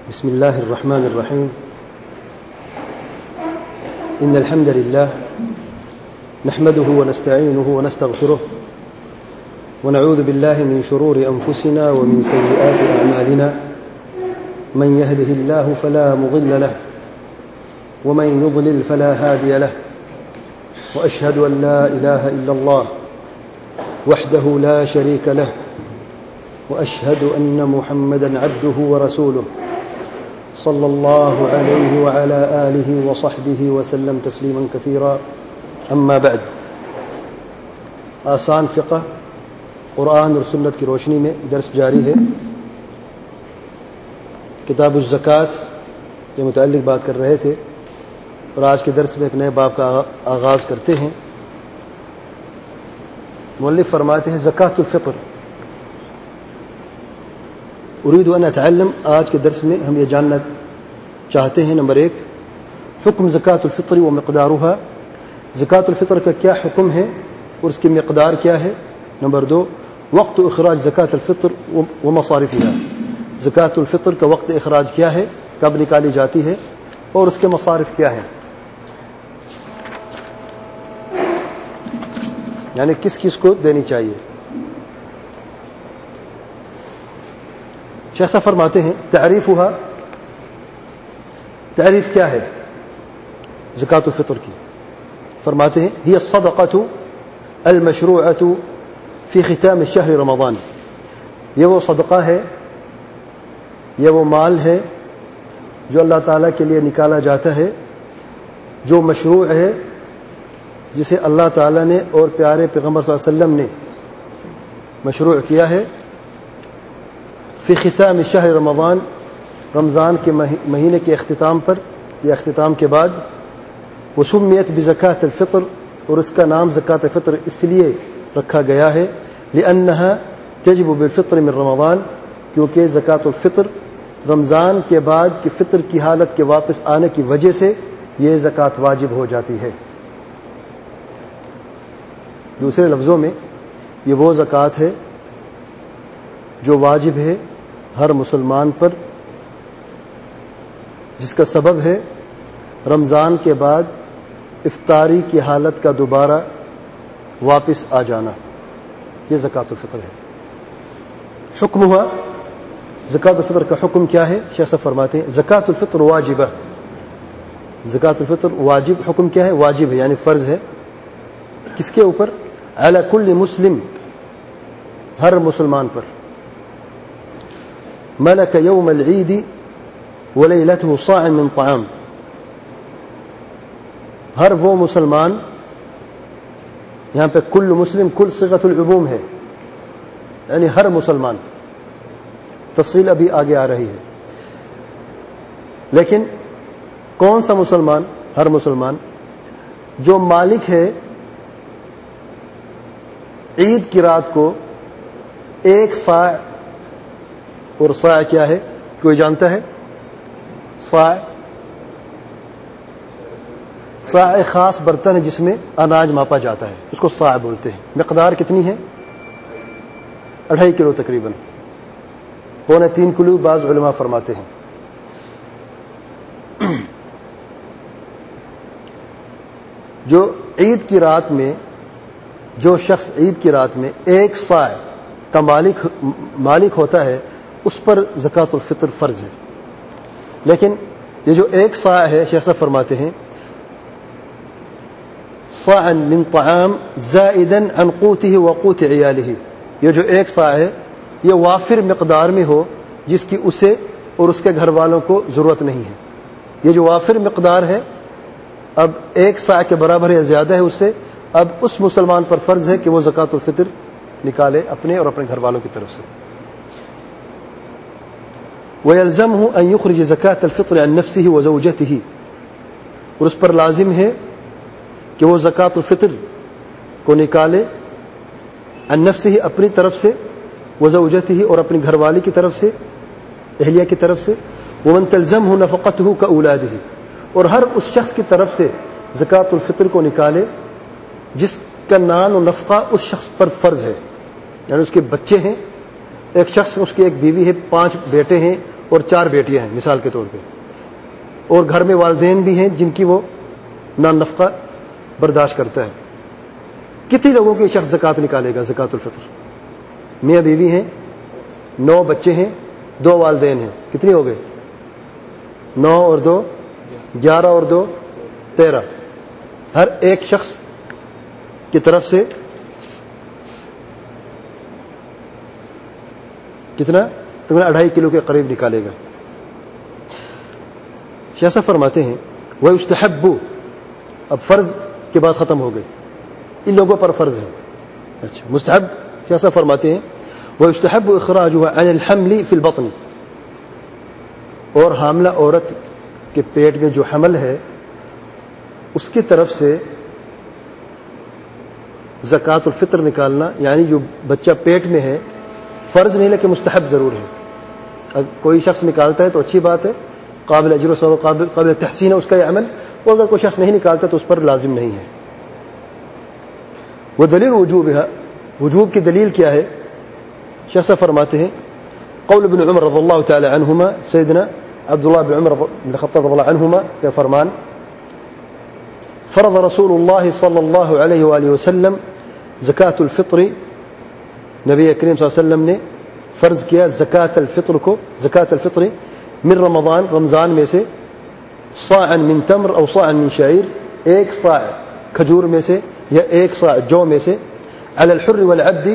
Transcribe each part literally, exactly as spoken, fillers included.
بسم الله الرحمن الرحيم. إن الحمد لله نحمده ونستعينه ونستغفره ونعوذ بالله من شرور أنفسنا ومن سيئات أعمالنا. من يهده الله فلا مضل له ومن يضلل فلا هادي له. وأشهد أن لا إله إلا الله وحده لا شريك له وأشهد أن محمدا عبده ورسوله صلى الله عليه وعلى آله وصحبه وسلم تسليما كثيرا. أما بعد. آسان فقہ قرآن اور سنت کی روشنی میں درس جاری ہے. کتاب الزکوٰۃ کے متعلق بات کر رہے تھے اور آج کے درس میں ایک نئے باب کا آغاز کرتے ہیں. مؤلف فرماتے ہیں زکوٰۃ الفطر. اريد ان اتعلم. آج کے درس میں ہم یہ جاننا چاہتے ہیں نمبر ایک حکم زکوٰۃ الفطر و مقدارها. زکوٰۃ الفطر کا کیا حکم ہے اور اس کی مقدار کیا ہے. نمبر دو وقت اخراج زکوٰۃ الفطر و مصارفها. زکوٰۃ الفطر کا وقت اخراج کیا ہے, کب نکالی جاتی ہے اور اس کے مصارف کیا ہیں, یعنی کس کس کو دینی چاہیے. شیخ صاحب فرماتے ہیں تعریفها. تعریف کیا ہے زکوٰۃ الفطر کی. فرماتے ہیں هي الصدقة المشروعة في ختام شهر رمضان. یہ وہ صدقہ ہے, یہ وہ مال ہے جو اللہ تعالیٰ کے لیے نکالا جاتا ہے, جو مشروع ہے, جسے اللہ تعالیٰ نے اور پیارے پیغمبر صلی اللہ علیہ وسلم نے مشروع کیا ہے. فی ختام شہر رمضان. رمضان کے مہینے کے اختتام پر یا اختتام کے بعد. وسمیت بزکوٰۃ الفطر. اور اس کا نام زکوٰۃ فطر اس لیے رکھا گیا ہے لأنها تجب بالفطر من رمضان, کیونکہ زکوٰۃ الفطر رمضان کے بعد کی فطر کی حالت کے واپس آنے کی وجہ سے یہ زکوٰۃ واجب ہو جاتی ہے. دوسرے لفظوں میں یہ وہ زکوٰۃ ہے جو واجب ہے ہر مسلمان پر, جس کا سبب ہے رمضان کے بعد افطاری کی حالت کا دوبارہ واپس آ جانا. یہ زکوٰۃ الفطر ہے. حکم ہوا زکوٰۃ الفطر کا حکم کیا ہے. شیخ صاحب فرماتے ہیں زکوٰۃ الفطر واجبہ. زکوٰۃ الفطر واجب. حکم کیا ہے؟ واجب ہے, یعنی فرض ہے. کس کے اوپر؟ علی کل مسلم, ہر مسلمان پر. ملک یوم العید ولیلته صاع من طعام. ہر وہ مسلمان, یہاں پہ کل مسلم کل صیغۃ العموم ہے, یعنی ہر مسلمان. تفصیل ابھی آگے آ رہی ہے. لیکن کون سا مسلمان؟ ہر مسلمان جو مالک ہے عید کی رات کو ایک صاع. اور صاع کیا ہے کوئی جانتا ہے؟ صاع صاع خاص برتن ہے جس میں اناج ماپا جاتا ہے, اس کو صاع بولتے ہیں. مقدار کتنی ہے؟ اڑھائی کلو تقریباً, پونے تین کلو بعض علماء فرماتے ہیں. جو عید کی رات میں, جو شخص عید کی رات میں ایک صاع کا مالک مالک ہوتا ہے, اس پر زکوٰۃ الفطر فرض ہے. لیکن یہ جو ایک صاع ہے, شیخ صاحب فرماتے ہیں صاعا من طعام زائدا عن قوته وقوت عياله. یہ جو ایک صاع ہے یہ وافر مقدار میں ہو جس کی اسے اور اس کے گھر والوں کو ضرورت نہیں ہے. یہ جو وافر مقدار ہے اب ایک صاع کے برابر ہے, زیادہ ہے اس سے, اب اس مسلمان پر فرض ہے کہ وہ زکوٰۃ الفطر نکالے اپنے اور اپنے گھر والوں کی طرف سے. وَيَلْزَمْهُ أَن يُخْرِجَ زَكَاةَ الْفِطْرِ عَن نَفْسِهِ وَزَوْجَتِهِ. اور اس پر لازم ہے کہ وہ زکوٰۃ الفطر کو نکالے عن نفسه اپنی طرف سے, وزوجته اور اپنی گھر والی کی طرف سے, اہلیہ کی طرف سے. ومن تلزمه نفقته كأولاده. اور ہر اس شخص کی طرف سے زکوٰۃ الفطر کو نکالے جس کا نان و نفقہ اس شخص پر فرض ہے, یعنی اس کے بچے ہیں, ایک شخص اس کی ایک بیوی ہے, پانچ بیٹے ہیں اور چار بیٹیاں ہیں مثال کے طور پہ, اور گھر میں والدین بھی ہیں جن کی وہ نان نفقہ برداشت کرتا ہے, کتنے لوگوں کے شخص زکوٰۃ نکالے گا زکوٰۃ الفطر؟ میاں بیوی ہیں, نو بچے ہیں, دو والدین ہیں, کتنے ہو گئے؟ نو اور دو گیارہ اور دو تیرہ. ہر ایک شخص کی طرف سے کتنا؟ تقریباً اڑھائی کلو کے قریب نکالے گا. شیخ صاحب فرماتے ہیں وہ یستحب, اب فرض کے بعد ختم ہو گئے, ان لوگوں پر فرض ہے. اچھا مستحب, شیخ صاحب فرماتے ہیں وہ یستحب اخراجها عن الحمل في البطن, اور حاملہ عورت کے پیٹ میں جو حمل ہے اس کی طرف سے زکوٰۃ الفطر نکالنا, یعنی جو بچہ پیٹ میں ہے فرض نہیں لیکن مستحب ضرور ہے. اگر کوئی شخص نکالتا ہے تو اچھی بات ہے, قابل اجر و ثواب, قابل قابل تحسین ہے اس کا یہ عمل, اور اگر کوئی شخص نہیں نکالتا تو اس پر لازم نہیں ہے. وہ دلیل وجوب ہے, وجوب کی دلیل کیا ہے؟ شیخ صاحب فرماتے ہیں قول ابن عمر رضی اللہ تعالی عنہما, سیدنا عبداللہ بن عمر بن الخطاب رضی اللہ عنہما کا فرمان, فرض رسول اللہ صلی اللہ علیہ وآلہ وسلم زکوٰۃ الفطر, نبی کریم صلی اللہ علیہ وسلم نے فرض کیا زکوٰۃ الفطر کو, زکوٰۃ الفطر من رمضان, رمضان میں سے, صاعا من تمر او صاعا من شعیر, ایک صاع کھجور میں سے یا ایک صاع جو میں سے, علی الحر والعبد,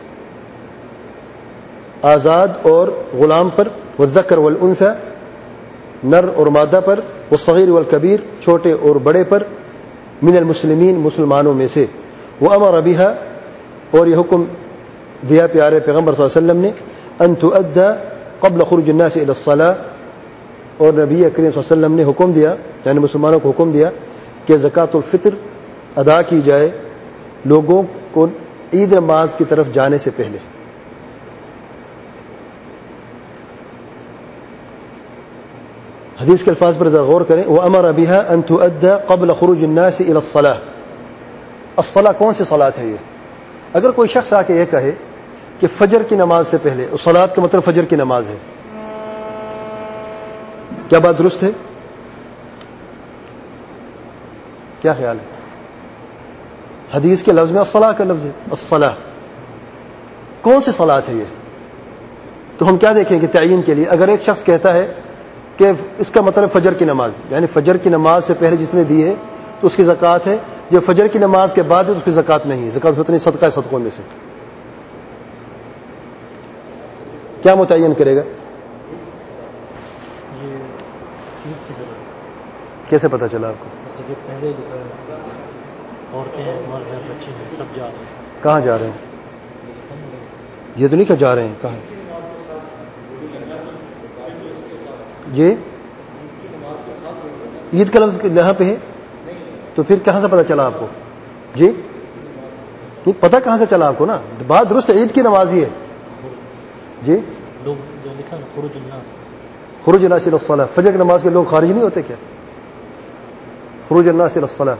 آزاد اور غلام پر, والذکر والانثى, نر اور مادہ پر, والصغیر والکبیر, چھوٹے اور بڑے پر, من المسلمین, مسلمانوں میں سے. وامر بها, اور یہ حکم دیا پیارے پیغمبر صلی اللہ علیہ وسلم نے, ان تؤدى قبل خروج الناس الى الصلاة, اور نبی کریم صلی اللہ علیہ وسلم نے حکم دیا, یعنی مسلمانوں کو حکم دیا کہ زکوٰۃ الفطر ادا کی جائے لوگوں کو عید نماز کی طرف جانے سے پہلے. حدیث کے الفاظ پر ذرا غور کریں. وَأَمَرَ بِهَا أَن تُؤَدَّى قَبْلَ خُرُوجِ النَّاسِ إِلَى الصَّلَاةِ. الصلاة کون سی صلاۃ ہے یہ؟ اگر کوئی شخص آ کے یہ کہے کہ فجر کی نماز سے پہلے, صلاۃ کا مطلب فجر کی نماز ہے, کیا بات درست ہے؟ کیا خیال ہے؟ حدیث کے لفظ میں الصلاۃ کا لفظ ہے, الصلاۃ کون سی صلاۃ ہے یہ؟ تو ہم کیا دیکھیں گے تعین کے لیے؟ اگر ایک شخص کہتا ہے کہ اس کا مطلب فجر کی نماز, یعنی فجر کی نماز سے پہلے جس نے دی ہے تو اس کی زکوٰۃ ہے, جو فجر کی نماز کے بعد ہے تو اس کی زکوٰۃ نہیں ہے, زکوٰۃ فطر صدقہ ہے صدقوں میں سے. کیا متعین کرے گا؟ کیسے پتا چلا آپ کو؟ کہاں جا رہے ہیں؟ یہ تو نہیں کہ جا رہے ہیں, کہاں یہ عید کا لفظ یہاں پہ ہے, تو پھر کہاں سے پتا چلا آپ کو؟ جی نہیں پتا کہاں سے چلا آپ کو نا؟ بات درست عید کی نماز ہی ہے. جی خروج الناس الی الصلاۃ, فجر کی نماز کے لوگ خارج نہیں ہوتے کیا؟ خروج الناس الی الصلاۃ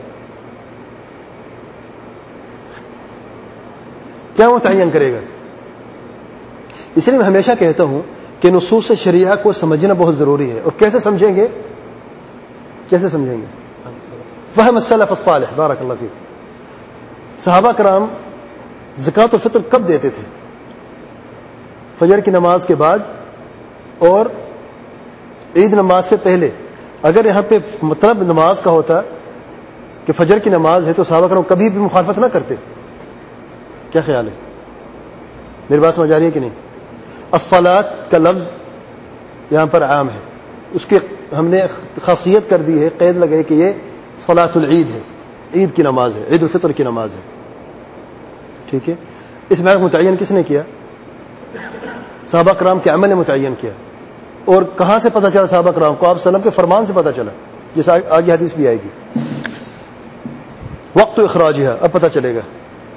کیا متعین کرے گا؟ اس لیے میں ہمیشہ کہتا ہوں کہ نصوص شریعہ کو سمجھنا بہت ضروری ہے. اور کیسے سمجھیں گے؟ کیسے سمجھیں گے؟ فہم السلف الصالح, بارک اللہ فیک. صحابہ کرام زکوٰۃ الفطر کب دیتے تھے؟ فجر کی نماز کے بعد اور عید نماز سے پہلے. اگر یہاں پہ مطلب نماز کا ہوتا کہ فجر کی نماز ہے تو صحابہ کرام کبھی بھی مخالفت نہ کرتے. کیا خیال ہے؟ میری بات سمجھ آ رہی ہے کہ نہیں؟ الصلاۃ کا لفظ یہاں پر عام ہے, اس کی ہم نے خاصیت کر دی ہے, قید لگائی کہ یہ صلاۃ العید ہے, عید کی نماز ہے, عید الفطر کی نماز ہے. ٹھیک ہے, اس میں متعین کس نے کیا؟ صحابہ کرام کے عمل نے متعین کیا. اور کہاں سے پتہ چلا صحابہ کرام کو؟ آپ وسلم کے فرمان سے پتہ چلا, جس آگے حدیث بھی آئے گی. وقت اخراجها, اب پتہ چلے گا.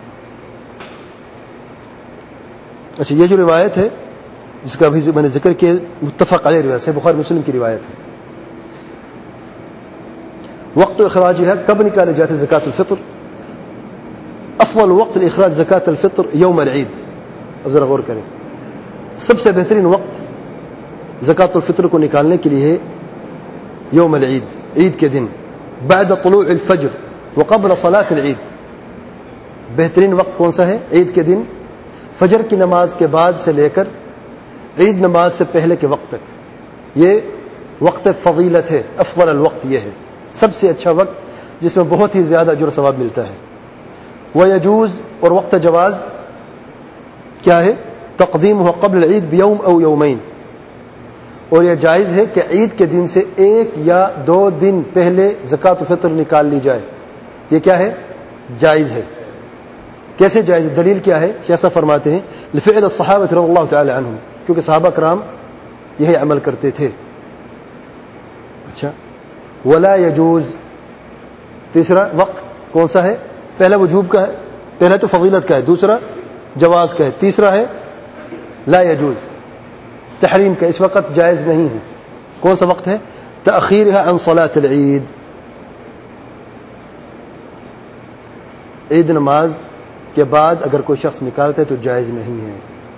اچھا, یہ جو روایت ہے جس کا ابھی میں نے ذکر کیا, متفق علیہ روایت ہے, بخاری مسلم کی روایت ہے. وقت اخراجها, کب نکالے جاتے زکوٰۃ الفطر؟ افضل وقت اخراج زکوٰۃ الفطر یوم العید. اب ذرا غور کریں, سب سے بہترین وقت زکات الفطر کو نکالنے کے لیے یوم العید، عید کے دن، بعد طلوع الفجر وقبل صلاة العید. بہترین وقت کون سا ہے؟ عید کے دن فجر کی نماز کے بعد سے لے کر عید نماز سے پہلے کے وقت تک. یہ وقت فضیلت ہے، افضل الوقت یہ ہے، سب سے اچھا وقت جس میں بہت ہی زیادہ اجر و ثواب ملتا ہے. ويجوز، اور وقت جواز کیا ہے؟ تقدیمہ قبل العید بیوم او یومین، اور یہ جائز ہے کہ عید کے دن سے ایک یا دو دن پہلے زکات الفطر نکال لی جائے. یہ کیا ہے؟ جائز ہے. کیسے جائز؟ دلیل کیا ہے؟ شیخ صاحب فرماتے ہیں لفعل الصحابہ رضی اللہ تعالی عنہم، کیونکہ صحابہ کرام یہی عمل کرتے تھے. اچھا، ولا يجوز، تیسرا وقت کون سا ہے؟ پہلا وجوب کا ہے، پہلا تو فضیلت کا ہے، دوسرا جواز کا ہے، تیسرا ہے لا يجوز، تحریم کا، اس وقت جائز نہیں ہے. کون سا وقت ہے؟ تأخیرها عن صلاة العید، عید نماز کے بعد اگر کوئی شخص نکالتا ہے تو جائز نہیں ہے.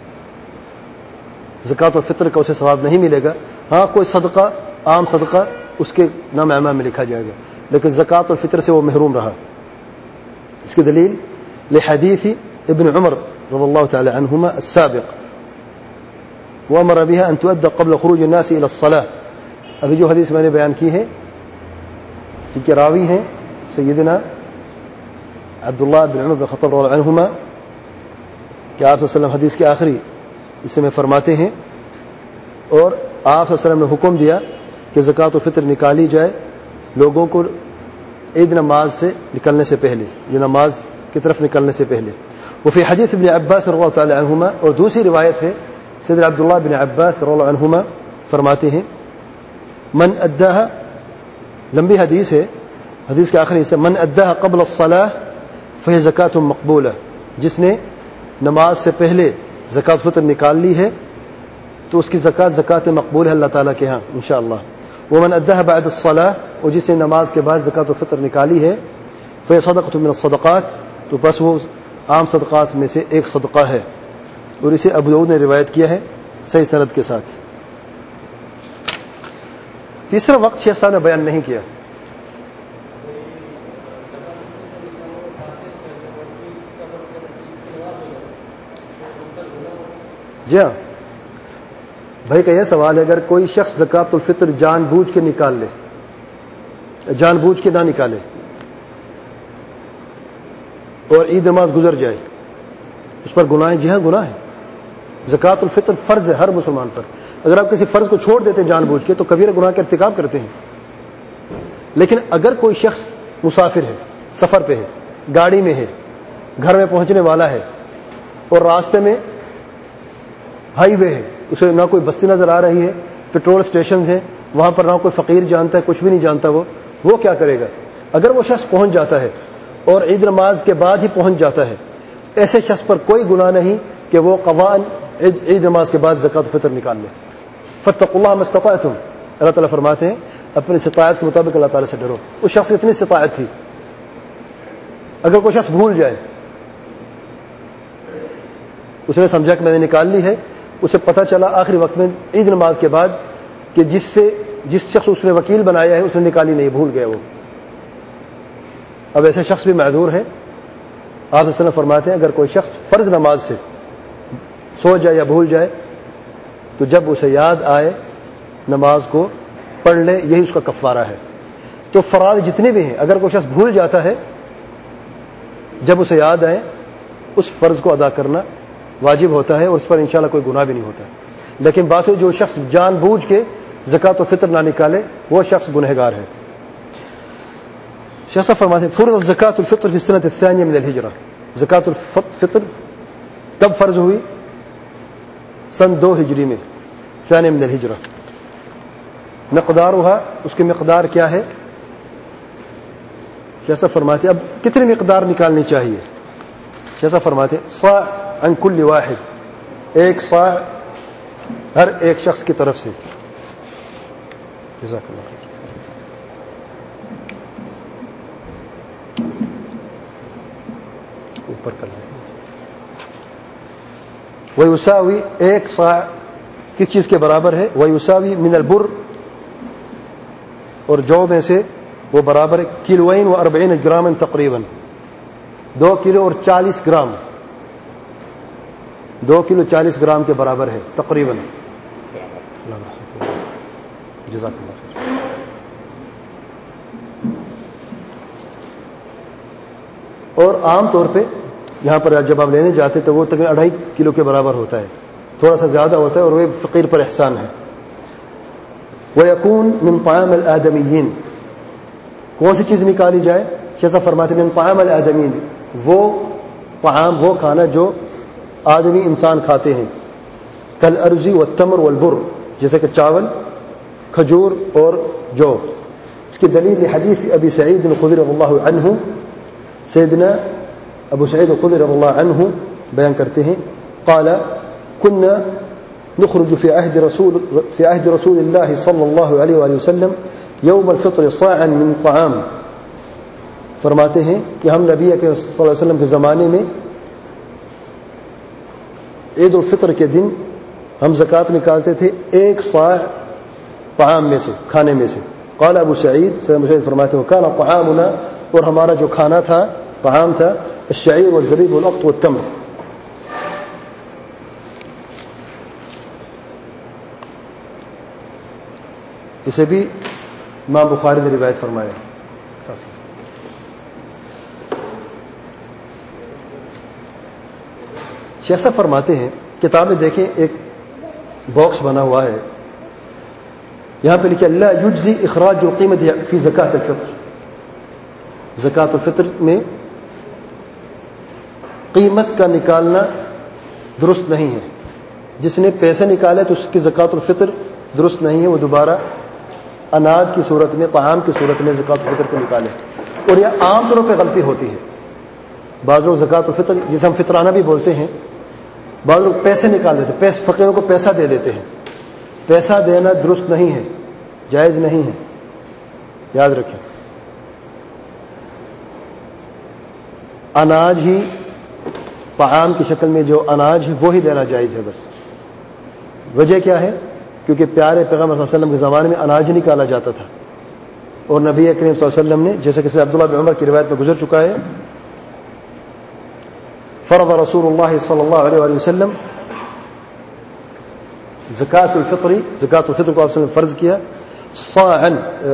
زکات الفطر کا اسے ثواب نہیں ملے گا. ہاں کوئی صدقہ، عام صدقہ اس کے نام اعمال میں لکھا جائے گا، لیکن زکات الفطر سے وہ محروم رہا. اس کی دلیل لحدیث ابن عمر رضی اللہ تعالی عنہما السابق، وامر بها ان تؤدى قبل خروج الناس الى الصلاة. ابھی جو حدیث میں نے بیان کی ہے کہ راوی ہیں سیدنا عبداللہ بن عمر بن خطاب رضی اللہ عنہما، کہ آپ صلی اللہ علیہ وسلم حدیث کے آخری اسے میں فرماتے ہیں، اور آپ صلی اللہ علیہ وسلم نے حکم دیا کہ زکات الفطر نکالی جائے لوگوں کو عید نماز سے نکلنے سے پہلے، یہ نماز کی طرف نکلنے سے پہلے. وفي حدیث ابن عباس رضی اللہ تعالی عنہما، اور دوسری روایت ہے سیدنا عبداللہ بن عباس رضی اللہ عنہما فرماتے ہیں من اداها، لمبی حدیث ہے، حدیث کے آخری حصہ، من اداها قبل الصلاة فهي زکات مقبولہ، جس نے نماز سے پہلے زکات فطر نکال لی ہے تو اس کی زکات زکات مقبول ہے اللہ تعالیٰ کے ہاں انشاءاللہ. ومن اداها بعد الصلاة، اور جس نے نماز کے بعد زکات الفطر نکالی ہے فهي صدقۃ من الصدقات، تو بس وہ عام صدقات میں سے ایک صدقہ ہے. اور اسے ابو داؤد نے روایت کیا ہے صحیح سند کے ساتھ. تیسرا وقت شیخ صاحب نے بیان نہیں کیا. جی ہاں بھائی کا یہ سوال ہے، اگر کوئی شخص زکات الفطر جان بوجھ کے نکال لے، جان بوجھ کے نہ نکالے اور عید نماز گزر جائے، اس پر گناہ؟ جی ہاں گناہ ہے. زکات الفطر فرض ہے ہر مسلمان پر. اگر آپ کسی فرض کو چھوڑ دیتے ہیں جان بوجھ کے تو کبیرہ گناہ کا ارتکاب کرتے ہیں. لیکن اگر کوئی شخص مسافر ہے، سفر پہ ہے، گاڑی میں ہے، گھر میں پہنچنے والا ہے، اور راستے میں ہائی وے ہے، اسے نہ کوئی بستی نظر آ رہی ہے، پیٹرول اسٹیشنز ہیں، وہاں پر نہ کوئی فقیر جانتا ہے، کچھ بھی نہیں جانتا، وہ وہ کیا کرے گا؟ اگر وہ شخص پہنچ جاتا ہے اور عید نماز کے بعد ہی پہنچ جاتا ہے، ایسے شخص پر کوئی گناہ نہیں کہ وہ قضاء عید نماز کے بعد زکات فطر نکال لے. فاتقوا اللہ ما استطعتم، اللہ تعالیٰ فرماتے ہیں اپنی استطاعت کے مطابق اللہ تعالیٰ سے ڈرو. اس شخص کی اتنی استطاعت تھی، اگر کوئی شخص بھول جائے، اس نے سمجھا کہ میں نے نکال لی ہے، اسے پتہ چلا آخری وقت میں عید نماز کے بعد کہ جس سے جس شخص اس نے وکیل بنایا ہے اس نے نکالی نہیں، بھول گیا وہ، اب ایسے شخص بھی معذور ہے. آپ اس نے فرماتے ہیں اگر کوئی شخص فرض نماز سے سو جائے یا بھول جائے تو جب اسے یاد آئے نماز کو پڑھ لے، یہی اس کا کفارہ ہے. تو فرائض جتنے بھی ہیں اگر کوئی شخص بھول جاتا ہے، جب اسے یاد آئے اس فرض کو ادا کرنا واجب ہوتا ہے، اور اس پر انشاءاللہ کوئی گناہ بھی نہیں ہوتا. لیکن بات ہے جو شخص جان بوجھ کے زکات و فطر نہ نکالے وہ شخص گنہگار ہے. شیخ صاحب فرماتے ہیں فرض زکات الفطر فی السنۃ الثانیہ من الہجرہ، زکات الفطر کب فرض ہوئی؟ سن دو ہجری میں، ثانیہ من الہجرہ. مقدارها، اس کی مقدار کیا ہے؟ شیخ صاحب فرماتے ہیں اب کتنی مقدار نکالنی چاہیے؟ شیخ صاحب فرماتے ہیں صاع عن کل واحد، ایک صاع ہر ایک شخص کی طرف سے. جزاک اللہ خیر. اوپر کر لیں. ویساوی، ایک صاع کس چیز کے برابر ہے؟ وَيُسَاوِي مِنَ الْبُرِّ، اور جو میں سے وہ برابر ہے کلوین و اربعین گرام تقریباً، دو کلو اور چالیس گرام، دو کلو چالیس گرام کے برابر ہے تقریباً. جزاک اللہ خیر. اور عام طور پہ یہاں پر جب آپ لینے جاتے تو وہ تقریباً اڑھائی کلو کے برابر ہوتا ہے، تھوڑا سا زیادہ ہوتا ہے، اور وہ فقیر پر احسان ہے. وَيَكُونْ مِنْ طَعَامِ الْآدَمِيِّينَ، کون سی چیز نکالی جائے؟ جیسا فرماتے ہیں مِنْ طَعَامِ الْآدَمِيِّينَ، وہ طعام، وہ کھانا جو آدمی انسان کھاتے ہیں. کالارض والتمر والبر، جیسے کہ چاول، کھجور اور جو. اس کی دلیل حدیث ابی سعید الخدری رضی اللہ عنہ، سیدنا ابو سعید الخدری رضی اللہ عنہ بیان کرتے ہیں قال كنا نخرج في عهد رسول في عهد رسول الله صلى الله عليه وآله وسلم يوم الفطر صاعا من طعام. فرماتے ہیں کہ ہم نبی اکرم صلی اللہ علیہ وسلم کے زمانے میں عید الفطر کے دن ہم زکوٰۃ نکالتے تھے ایک صاع طعام میں سے، کھانے میں سے. قال ابو سعید سید سعید فرماتے ہیں كان طعامنا، اور ہمارا جو کھانا تھا، طعام تھا، الشعیر والزبیب والاقط والتمر. اسے بھی امام بخاری نے روایت فرمایا. شیخ صاحب فرماتے ہیں، کتابیں دیکھیں، ایک باکس بنا ہوا ہے، یہاں پہ لکھا لا یجزی اخراج القیمت فی زکوٰۃ الفطر. زکوٰۃ الفطر میں قیمت کا نکالنا درست نہیں ہے. جس نے پیسے نکالے تو اس کی زکوٰۃ الفطر درست نہیں ہے، وہ دوبارہ اناج کی صورت میں، طعام کی صورت میں زکوٰۃ الفطر کو نکالے. اور یہ عام طور پہ غلطی ہوتی ہے. بعض لوگ زکوٰۃ الفطر جسے ہم فطرانہ بھی بولتے ہیں، بعض لوگ پیسے نکال دیتے ہیں، فقیروں کو پیسہ دے دیتے ہیں. پیسہ دینا درست نہیں ہے، جائز نہیں ہے، یاد رکھیں. اناج ہی، طعام کی شکل میں جو اناج ہے وہی دینا جائز ہے بس. وجہ کیا ہے؟ کیونکہ پیارے پیغمبر صلی اللہ علیہ وسلم کے زمانے میں اناج نکالا جاتا تھا، اور نبی کریم صلی اللہ علیہ وسلم نے، جیسے کہ عبداللہ بن عمر کی روایت میں گزر چکا ہے، فرض رسول اللہ صلی اللہ علیہ وآلہ وسلم زکوٰۃ الفطر، زکوٰۃ الفطر کو آپ نے فرض کیا، صاعا،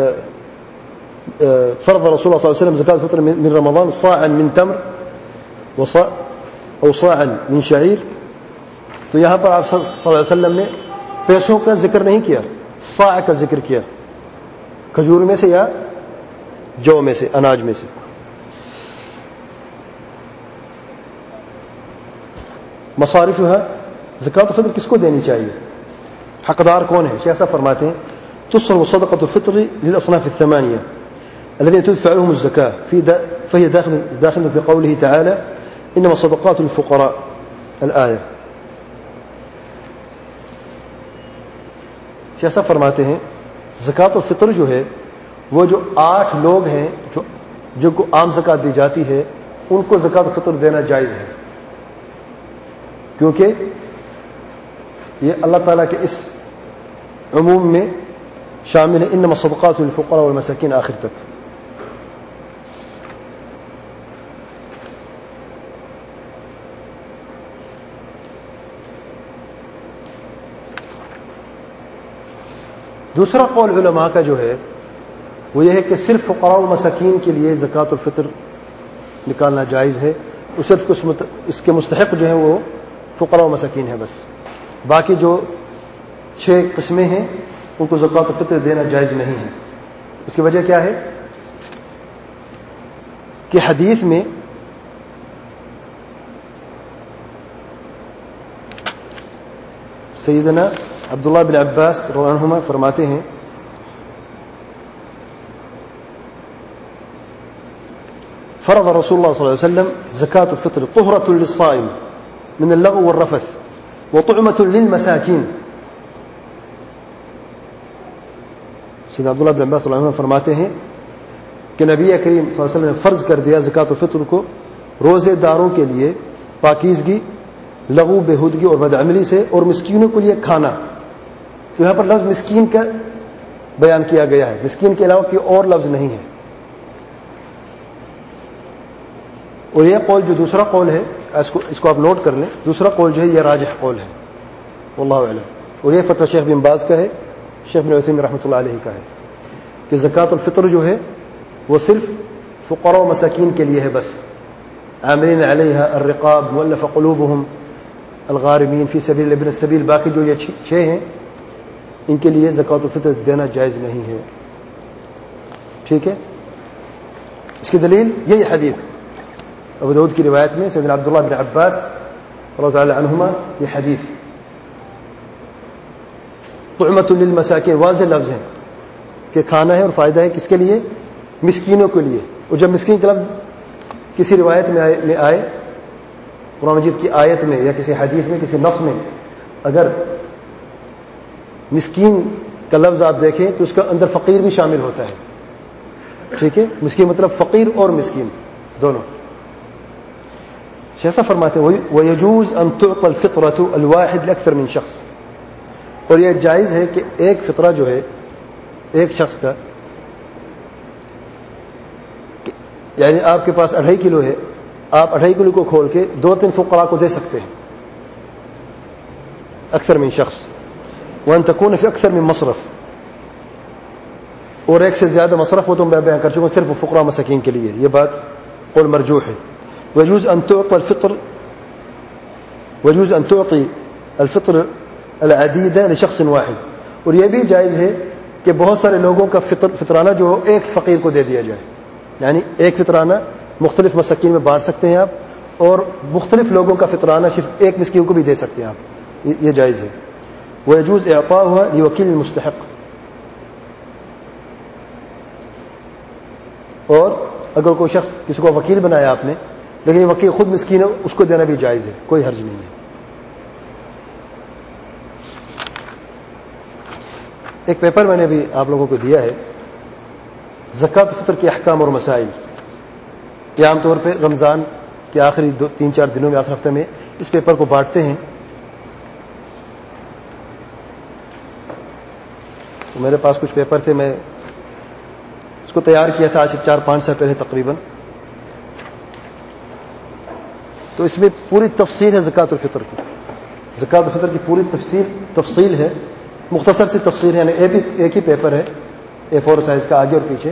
فرض رسول اللہ صلی اللہ علیہ وسلم زکوٰۃ الفطر من رمضان صاعا من تمر وصاع او صاعا من شعیر. تو یہاں پر آپ صلی اللہ علیہ وسلم نے پیسوں کا ذکر نہیں کیا، صاع کا ذکر کیا، کھجور میں سے یا جو میں سے، اناج میں سے. مصارف ہے، زکوٰۃ الفطر کس کو دینی چاہیے، حقدار کون ہے؟ شیخ صاحب فرماتے ہیں تصرف صدقة الفطر للأصناف الثمانية الذين تدفع لهم الزكاة في فهي داخل داخل في قوله تعالى إنما الصدقات للفقراء الآية. شیخ صاحب فرماتے ہیں زکوٰۃ الفطر جو ہے وہ جو آٹھ لوگ ہیں جو جن کو عام زکوٰۃ دی جاتی ہے، ان کو زکوٰۃ الفطر دینا جائز ہے، کیونکہ یہ اللہ تعالیٰ کے اس عموم میں شامل ہے، انما الصدقات للفقراء والمساکین، آخر تک. دوسرا قول علماء کا جو ہے وہ یہ ہے کہ صرف فقراء و مساکین کے لیے زکوٰۃ الفطر نکالنا جائز ہے، اور صرف اس کے مستحق جو ہیں وہ فقراء و مساکین ہے بس. باقی جو چھ قسمیں ہیں ان کو زکوٰۃ الفطر دینا جائز نہیں ہے. اس کی وجہ کیا ہے کہ حدیث میں سیدنا عبداللہ بن عباس رضی اللہ عنہما فرماتے ہیں فرض رسول اللہ صلی اللہ علیہ وسلم زکاة الفطر طہرۃ للصائم من اللغو والرفث وطعمۃ للمساکین. سیدنا عبداللہ بن عباس رضی اللہ عنہ فرماتے ہیں کہ نبی کریم صلی اللہ علیہ وسلم نے فرض کر دیا زکاة الفطر کو روزے داروں کے لیے پاکیزگی، لغو، بےہودگی اور بدعملی سے، اور مسکینوں کے لیے کھانا تو یہاں پر لفظ مسکین کا بیان کیا گیا ہے، مسکین کے علاوہ کوئی اور لفظ نہیں ہے. اور یہ قول جو دوسرا قول ہے اس کو اس کو آپ نوٹ کر لیں، دوسرا قول جو ہے یہ راجح قول ہے واللہ اعلم. اور یہ فتویٰ شیخ بن باز کا ہے، شیخ بن عثیمین رحمۃ اللہ علیہ کا ہے کہ زکوٰۃ الفطر جو ہے وہ صرف فقراء و مساکین کے لیے ہے بس. عاملین علیہا الرقاب مؤلف قلوبہم الغارمین فی سبیل ابن السبیل، باقی جو یہ چھ ہیں ان کے لیے زکوٰۃ الفطر دینا جائز نہیں ہے. ٹھیک ہے، اس کی دلیل یہی حدیث ابو داؤد کی روایت میں سیدنا عبداللہ بن عباس رضی اللہ عنہما یہ حدیث طعمۃ للمساکین، واضح لفظ ہیں کہ کھانا ہے اور فائدہ ہے کس کے لیے؟ مسکینوں کے لیے. اور جب مسکین کا لفظ کسی روایت میں آئے, میں آئے قرآن مجید کی آیت میں یا کسی حدیث میں کسی نص میں اگر مسکین کا لفظ آپ دیکھیں تو اس کا اندر فقیر بھی شامل ہوتا ہے. ٹھیک ہے، مسکین مطلب فقیر اور مسکین دونوں. ایسا فرماتے ہیں وَيَجُوزُ أَن تُعْطَى الْفِطْرَةُ الْوَاحِدَ لِأَكْثَرَ مِنْ شخص، اور یہ جائز ہے کہ ایک فطرہ جو ہے ایک شخص کا، یعنی آپ کے پاس اڑھائی کلو ہے، آپ اڑھائی کلو کو کھول کے دو تین فقراء کو دے سکتے ہیں اکثر من شخص. وَأَن تَكُونَ فِي أَكْثَرَ مِن مصرف، اور ایک سے زیادہ مصرف وہ تو میں بیان کر چکا ہوں صرف فقراء مساکین کے لیے، یہ بات قول مرجوح ہے. ويجوز أن تعطى الفطر ويجوز أن تعطي الفطر العديدة لشخص واحد، اور یہ بھی جائز ہے کہ بہت سارے لوگوں کا فطر فطرانہ جو ایک فقیر کو دے دیا جائے، یعنی ایک فطرانہ مختلف مساکین میں بانٹ سکتے ہیں آپ، اور مختلف لوگوں کا فطرانہ صرف ایک مسکین کو بھی دے سکتے ہیں آپ، یہ جائز ہے. ويجوز إعطاؤها لوكيل المستحق، اور اگر کوئی شخص کسی کو وکیل بنایا آپ نے لیکن یہ وکیل خود مسکین ہے اس کو دینا بھی جائز ہے، کوئی حرج نہیں ہے. ایک پیپر میں نے بھی آپ لوگوں کو دیا ہے زکوٰۃ الفطر کے احکام اور مسائل، یہ عام طور پہ رمضان کے آخری دو تین چار دنوں میں آخر ہفتے میں اس پیپر کو بانٹتے ہیں. تو میرے پاس کچھ پیپر تھے، میں اس کو تیار کیا تھا آج سے چار پانچ سال پہلے تقریباً. تو اس میں پوری تفصیل ہے زکوٰۃ الفطر کی، زکوٰۃ الفطر کی پوری تفصیل تفصیل ہے، مختصر سی تفصیل ہے، یعنی ایک ہی پیپر ہے اے فور سائز کا آگے اور پیچھے.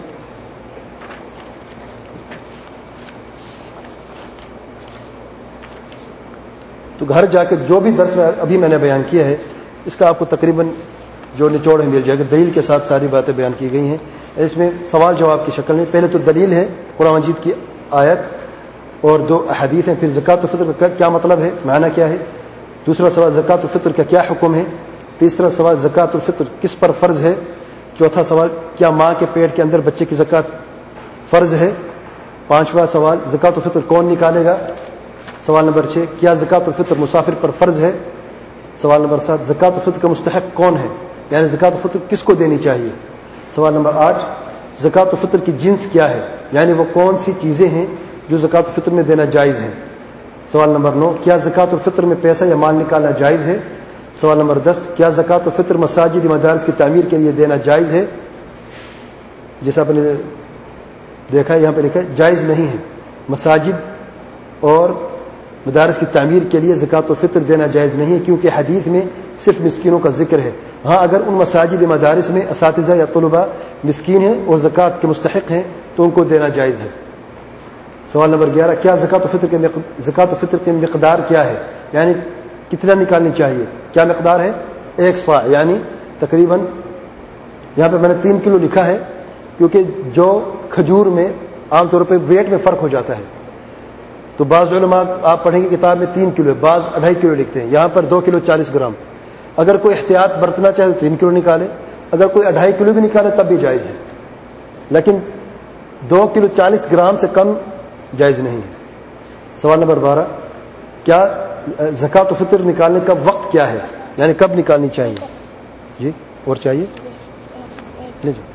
تو گھر جا کے جو بھی درس میں ابھی میں نے بیان کیا ہے اس کا آپ کو تقریباً جو نچوڑ ہے مل جائے گا، دلیل کے ساتھ ساری باتیں بیان کی گئی ہیں. اس میں سوال جواب کی شکل میں پہلے تو دلیل ہے قرآن مجید کی آیت اور دو احادیث ہیں، پھر زکوٰۃ الفطر کا کیا مطلب ہے، معنی کیا ہے، دوسرا سوال زکوٰۃ الفطر کا کیا حکم ہے، تیسرا سوال زکوٰۃ الفطر کس پر فرض ہے، چوتھا سوال کیا ماں کے پیٹ کے اندر بچے کی زکوٰۃ فرض ہے، پانچواں سوال زکوٰۃ الفطر کون نکالے گا، سوال نمبر چھ کیا زکوٰۃ الفطر مسافر پر فرض ہے، سوال نمبر سات زکوٰۃ الفطر کا مستحق کون ہے، یعنی زکوٰۃ الفطر کس کو دینی چاہیے، سوال نمبر آٹھ زکوٰۃ الفطر کی جنس کیا ہے، یعنی وہ کون سی چیزیں ہیں جو زکوٰۃ الفطر میں دینا جائز ہے، سوال نمبر نو کیا زکوٰۃ الفطر میں پیسہ یا مال نکالنا جائز ہے، سوال نمبر دس کیا زکوٰۃ الفطر مساجد مدارس کی تعمیر کے لیے دینا جائز ہے، جیسا آپ نے دیکھا یہاں پہ لکھا ہے جائز نہیں ہے، مساجد اور مدارس کی تعمیر کے لیے زکوٰۃ الفطر دینا جائز نہیں ہے کیونکہ حدیث میں صرف مسکینوں کا ذکر ہے. ہاں اگر ان مساجد مدارس میں اساتذہ یا طلباء مسکین ہیں اور زکوٰۃ کے مستحق ہیں تو ان کو دینا جائز ہے. سوال نمبر گیارہ کیا زکوٰۃ الفطر کے زکوٰۃ الفطر کی مقدار کیا ہے، یعنی کتنا نکالنی چاہیے، کیا مقدار ہے، ایک صاع، یعنی تقریباً یہاں پہ میں نے تین کلو لکھا ہے کیونکہ جو کھجور میں عام طور پہ ویٹ میں فرق ہو جاتا ہے، تو بعض علماء آپ پڑھیں گے کتاب میں تین کلو ہے، بعض اڑھائی کلو لکھتے ہیں، یہاں پر دو کلو چالیس گرام. اگر کوئی احتیاط برتنا چاہے تو تین کلو نکالے، اگر کوئی اڑھائی کلو بھی نکالے تب بھی جائز ہے، لیکن دو کلو چالیس گرام سے کم جائز نہیں ہے. سوال نمبر بارہ کیا زکوٰۃ الفطر نکالنے کا وقت کیا ہے، یعنی کب نکالنی چاہیے. جی اور چاہیے لے جی.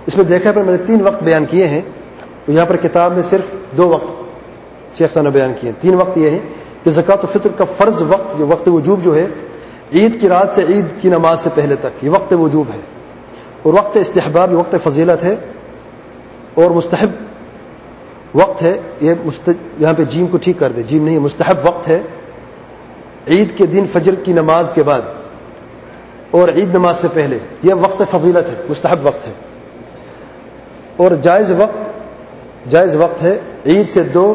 اس میں دیکھا پر میں نے تین وقت بیان کیے ہیں، تو یہاں پر کتاب میں صرف دو وقت شیخ صاحب نے بیان کیے ہیں۔ تین وقت یہ ہیں کہ زکوٰۃ الفطر کا فرض وقت، جو وقت وجوب جو ہے عید کی رات سے عید کی نماز سے پہلے تک، یہ وقت وجوب ہے، اور وقت استحباب یہ وقت فضیلت ہے، اور مستحب وقت ہے، یہ مست... یہاں پہ جیم کو ٹھیک کر دے، جیم نہیں، مستحب وقت ہے عید کے دن فجر کی نماز کے بعد اور عید نماز سے پہلے، یہ وقت فضیلت ہے، مستحب وقت ہے۔ اور جائز وقت جائز وقت ہے عید سے دو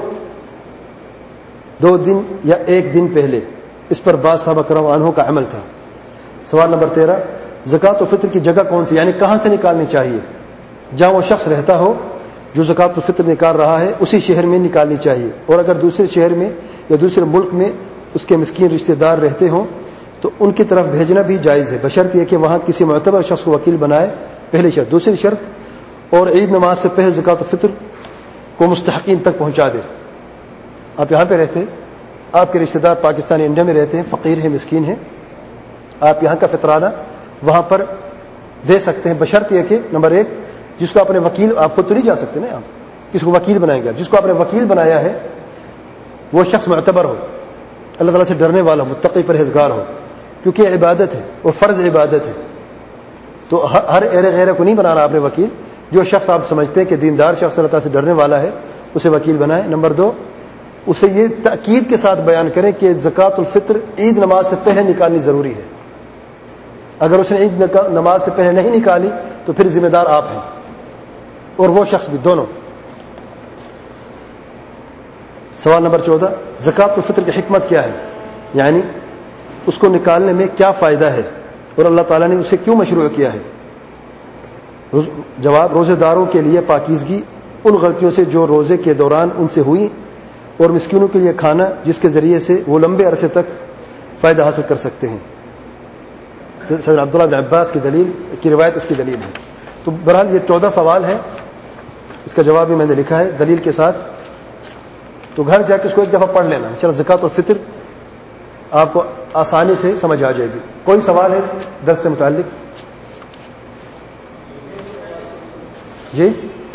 دو دن یا ایک دن پہلے، اس پر بعض صحابہ کرام عنہ کا عمل تھا۔ سوال نمبر تیرہ، زکوٰۃ الفطر کی جگہ کون سی، یعنی کہاں سے نکالنی چاہیے؟ جہاں وہ شخص رہتا ہو جو زکوٰۃ الفطر نکال رہا ہے اسی شہر میں نکالنی چاہیے، اور اگر دوسرے شہر میں یا دوسرے ملک میں اس کے مسکین رشتہ دار رہتے ہوں تو ان کی طرف بھیجنا بھی جائز ہے، بشرط یہ کہ وہاں کسی معتبر شخص کو وکیل بنائے، پہلی شرط۔ دوسری شرط، اور عید نماز سے پہلے زکوٰۃ الفطر کو مستحقین تک پہنچا دے۔ آپ یہاں پہ رہتے ہیں، آپ کے رشتہ دار پاکستان انڈیا میں رہتے ہیں، فقیر ہیں، مسکین ہیں، آپ یہاں کا فطرانہ وہاں پر دے سکتے ہیں، بشرط یہ کہ نمبر ایک، جس کو اپنے وکیل، آپ خود تو نہیں جا سکتے نا، آپ کس کو وکیل بنائیں گے، جس کو آپ نے وکیل بنایا ہے وہ شخص معتبر ہو، اللہ تعالیٰ سے ڈرنے والا ہو، متقی پرہیزگار ہو، کیونکہ یہ عبادت ہے اور فرض عبادت ہے، تو ہر ایرے غیرے کو نہیں بنانا آپ نے وکیل۔ جو شخص آپ سمجھتے ہیں کہ دیندار شخص اللہ تعالیٰ سے ڈرنے والا ہے اسے وکیل بنائیں۔ نمبر دو، اسے یہ تاکید کے ساتھ بیان کریں کہ زکوٰۃ الفطر عید نماز سے پہلے نکالنی ضروری ہے، اگر اس نے عید نماز سے پہلے نہیں نکالی تو پھر ذمہ دار آپ ہیں اور وہ شخص بھی، دونوں۔ سوال نمبر چودہ، زکوٰۃ الفطر کی حکمت کیا ہے، یعنی اس کو نکالنے میں کیا فائدہ ہے اور اللہ تعالیٰ نے اسے کیوں مشروع کیا ہے؟ جواب، روزے داروں کے لیے پاکیزگی ان غلطیوں سے جو روزے کے دوران ان سے ہوئی، اور مسکینوں کے لیے کھانا جس کے ذریعے سے وہ لمبے عرصے تک فائدہ حاصل کر سکتے ہیں۔ سیدنا عبداللہ بن عباس کی دلیل کی روایت اس کی دلیل ہے۔ تو بہرحال یہ چودہ سوال ہے، اس کا جواب بھی میں نے لکھا ہے دلیل کے ساتھ، تو گھر جا کے اس کو ایک دفعہ پڑھ لینا، انشاءاللہ زکوٰۃ الفطر آپ کو آسانی سے سمجھ آ جائے گی۔ کوئی سوال ہے درس سے متعلق؟ جی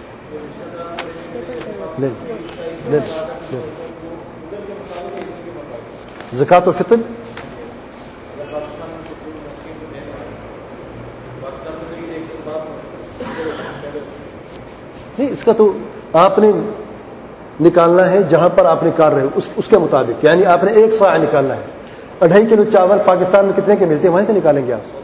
لے لے زکوٰۃ الفطر نہیں، اس کا تو آپ نے نکالنا ہے جہاں پر آپ نکال رہے ہو اس, اس کے مطابق، یعنی آپ نے ایک سا نکالنا ہے، اڑھائی کلو چاول پاکستان میں کتنے کے ملتے ہیں وہیں سے نکالیں گے آپ؟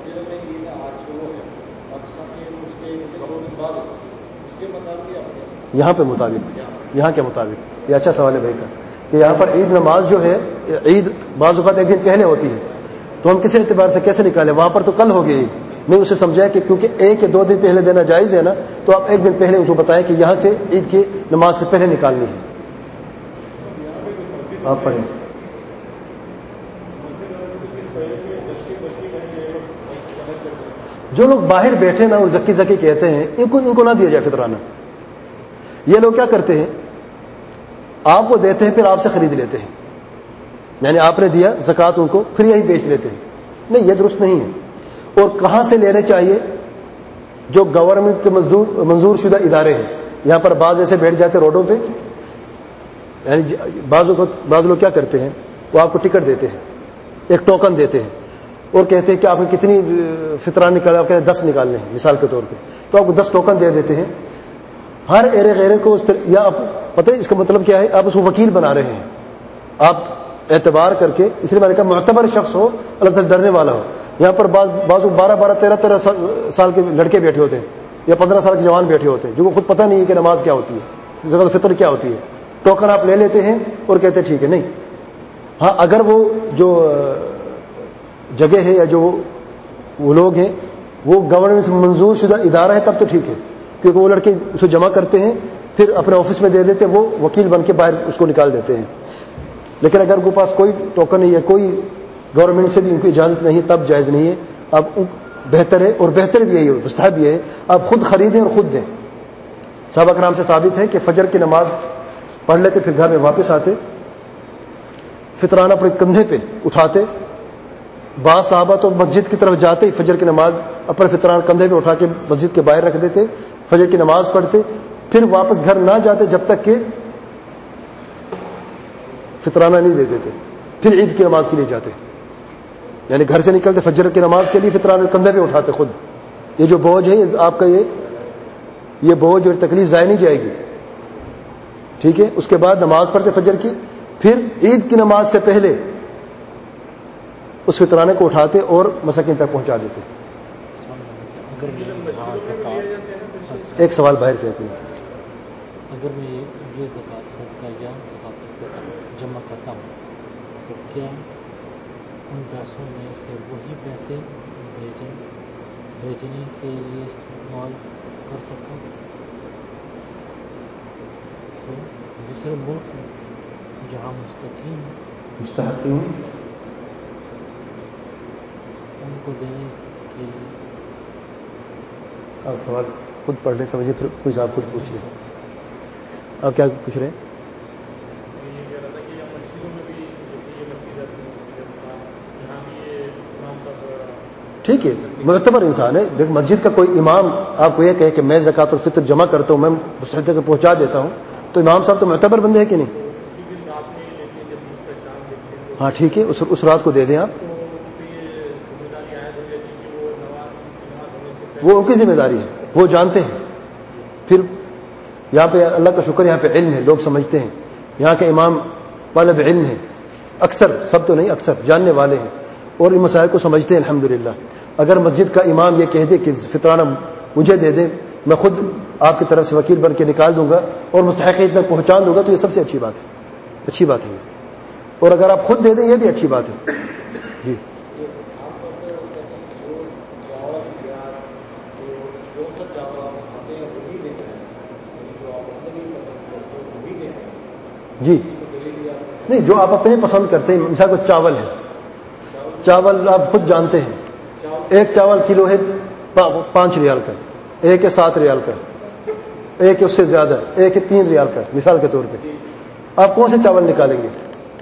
یہاں پہ مطابق، یہاں کے مطابق، یہ اچھا سوال ہے بھائی کا، کہ یہاں پر عید نماز جو ہے، عید بعض اوقات ایک دن پہلے ہوتی ہے، تو ہم کسی اعتبار سے کیسے نکالیں؟ وہاں پر تو کل ہو گئی، میں اسے سمجھایا کہ کیونکہ ایک یا دو دن پہلے دینا جائز ہے نا، تو آپ ایک دن پہلے اس کو بتائیں کہ یہاں سے عید کی نماز سے پہلے نکالنی ہے۔ آپ پڑھیں۔ جو لوگ باہر بیٹھے نا وہ زکی زکی کہتے ہیں، ان کو ان کو نہ دیا جائے فطرانہ۔ یہ لوگ کیا کرتے ہیں، آپ کو دیتے ہیں پھر آپ سے خرید لیتے ہیں، یعنی آپ نے دیا زکوٰۃ ان کو، پھر یہی بیچ لیتے ہیں، نہیں، یہ درست نہیں ہے۔ اور کہاں سے لینے چاہیے؟ جو گورنمنٹ کے منظور منظور شدہ ادارے ہیں، یہاں پر بعض ایسے بیٹھ جاتے روڈوں پہ، یعنی بعض بعض لوگ کیا کرتے ہیں، وہ آپ کو ٹکٹ دیتے ہیں، ایک ٹوکن دیتے ہیں اور کہتے ہیں کہ آپ نے کتنی فطران نکالے، آپ کہتے ہیں دس نکالنے ہیں مثال کے طور پہ، تو آپ کو دس ٹوکن دے دیتے ہیں ہر ایرے غیرے کو، یا آپ پتہ ہے اس کا مطلب کیا ہے، آپ اس کو وکیل بنا رہے ہیں، آپ اعتبار کر کے، اس لیے میں نے کہا معتبر شخص ہو، اللہ سے ڈرنے والا ہو۔ یہاں پر بعض بارہ بارہ تیرہ تیرہ سال کے لڑکے بیٹھے ہوتے ہیں یا پندرہ سال کے جوان بیٹھے ہوتے ہیں، جو خود پتہ نہیں ہے کہ نماز کیا ہوتی ہے، زکوٰۃ الفطر کیا ہوتی ہے، ٹوکن آپ لے لیتے ہیں اور کہتے ہیں ٹھیک ہے۔ نہیں، ہاں اگر وہ جو جگہ ہے یا جو وہ لوگ ہیں وہ گورنمنٹ سے منظور شدہ ادارہ ہے تب تو ٹھیک ہے، کیونکہ وہ لڑکے اسے جمع کرتے ہیں پھر اپنے آفس میں دے دیتے ہیں، وہ وکیل بن کے باہر اس کو نکال دیتے ہیں۔ لیکن اگر ان کے پاس کوئی ٹوکن نہیں ہے، کوئی گورنمنٹ سے بھی ان کی اجازت نہیں، تب جائز نہیں ہے۔ اب بہتر ہے، اور بہتر بھی یہی ہے، مستحب یہ ہے، آپ خود خریدیں اور خود دیں۔ صحابہ کرام سے ثابت ہے کہ فجر کی نماز پڑھ لیتے، پھر گھر میں واپس آتے، فطرانہ اپنے کندھے پہ اٹھاتے، بعض صحابہ تو مسجد کی طرف جاتے ہی فجر کی نماز اپنا فطران کندھے پہ اٹھا کے مسجد کے باہر رکھ دیتے, فجر کی نماز پڑھتے, پھر واپس گھر نہ جاتے جب تک کہ فطرانہ نہیں دے دیتے, پھر عید کی نماز کے لیے جاتے. یعنی گھر سے نکلتے فجر کی نماز کے لیے فطرانہ کندھے پہ اٹھاتے خود. یہ جو بوجھ ہے آپ کا, یہ یہ بوجھ اور تکلیف ضائع نہیں جائے گی, ٹھیک ہے. اس کے بعد نماز پڑھتے فجر کی, پھر عید کی نماز سے پہلے اس فطرانے کو اٹھاتے اور مساکین تک پہنچا دیتے. ایک سوال باہر سے, اگر میں یہ زکات صدقہ یا زکات الفطر جمع کرتا ہوں تو کیا ان پیسوں میں سے وہی پیسے بھیجنے بھیجنے کے لیے استعمال کر سکتا ہوں؟ تو دوسرے ملک جہاں مستقیم مستحقین ان کو دینے کے لیے. آپ سوال خود پڑھ لیں, سمجھے, پھر کوئی صاحب خود پوچھیے. آپ کیا پوچھ رہے ہیں؟ ٹھیک ہے, معتبر انسان ہے. دیکھ مسجد کا کوئی امام آپ کو یہ کہے کہ میں زکات الفطر جمع کرتا ہوں, میں مستحق کو پہنچا دیتا ہوں, تو امام صاحب تو معتبر بندے ہیں کہ نہیں؟ ہاں ٹھیک ہے, اس, اس رات کو دے دیں آپ, وہ ان کی ذمہ داری ہے, وہ جانتے ہیں. پھر یہاں پہ اللہ کا شکر, یہاں پہ علم ہے, لوگ سمجھتے ہیں. یہاں کے امام طالب علم ہیں, اکثر, سب تو نہیں, اکثر جاننے والے ہیں اور ان مسائل کو سمجھتے ہیں الحمدللہ. اگر مسجد کا امام یہ کہہ دے کہ فطرانہ مجھے دے دیں, میں خود آپ کی طرف سے وکیل بن کے نکال دوں گا اور مستحقین تک پہنچا دوں گا, تو یہ سب سے اچھی بات ہے, اچھی بات ہے. اور اگر آپ خود دے دیں یہ بھی اچھی بات ہے. جی جی نہیں, جو آپ اپنے پسند کرتے ہیں. مثال کو چاول ہے, چاول آپ خود جانتے ہیں, ایک چاول کلو ہے پانچ ریال کا, ایک ہے سات ریال کا, ایک ہے اس سے زیادہ, ایک ہے تین ریال کا, مثال کے طور پہ. آپ کون سے چاول نکالیں گے؟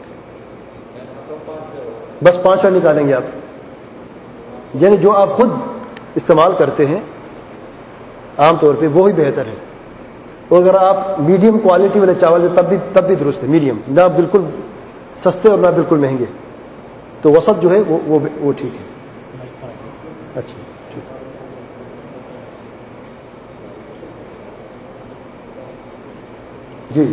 بس پانچ والا نکالیں گے آپ. یعنی جو آپ خود استعمال کرتے ہیں عام طور پہ وہی بہتر ہے. اور اگر آپ میڈیم کوالٹی والے چاول ہیں تب بھی تب بھی درست ہے, میڈیم, نہ بالکل سستے اور نہ بالکل مہنگے, تو وسط جو ہے وہ وہ, وہ ٹھیک ہے. اچھا ٹھیک. جی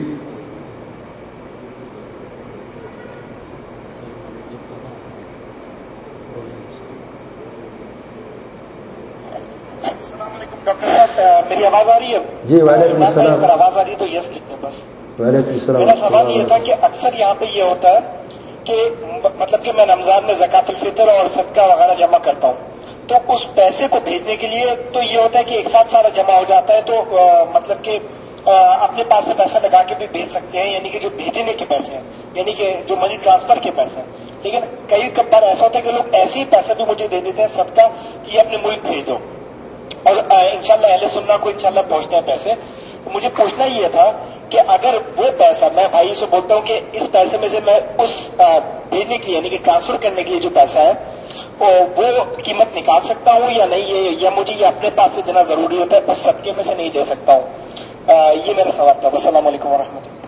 السلام علیکم ڈاکٹر صاحب, میری آواز آ رہی ہے؟ جی وعلیکم السلام. اگر آواز آ رہی ہے تو یس لکھ دیں بس. وعلیکم السلام. میرا سوال یہ تھا کہ اکثر یہاں پہ یہ ہوتا ہے کہ مطلب کہ میں رمضان میں زکات الفطر اور صدقہ وغیرہ جمع کرتا ہوں, تو اس پیسے کو بھیجنے کے لیے تو یہ ہوتا ہے کہ ایک ساتھ سارا جمع ہو جاتا ہے, تو مطلب کہ اپنے پاس سے پیسہ لگا کے بھی بھیج سکتے ہیں, یعنی کہ جو بھیجنے کے پیسے ہیں, یعنی کہ جو منی ٹرانسفر کے پیسے ہیں. لیکن کئی بار ایسا ہوتا ہے کہ لوگ ایسے ہی پیسے بھی مجھے دے دیتے ہیں صدقہ کہ یہ اپنے ملک بھیج دو, اور انشاءاللہ اہل سننا کو انشاءاللہ پہنچتے ہیں پیسے. تو مجھے پوچھنا یہ تھا کہ اگر وہ پیسہ, میں بھائی سے بولتا ہوں کہ اس پیسے میں سے میں اس بھیجنے کی یعنی کہ ٹرانسفر کرنے کے لیے جو پیسہ ہے وہ قیمت نکال سکتا ہوں یا نہیں, یہ یا مجھے یہ اپنے پاس سے دینا ضروری ہوتا ہے, اس صدقے میں سے نہیں دے سکتا ہوں؟ یہ میرا سوال تھا. السلام علیکم ورحمۃ اللہ.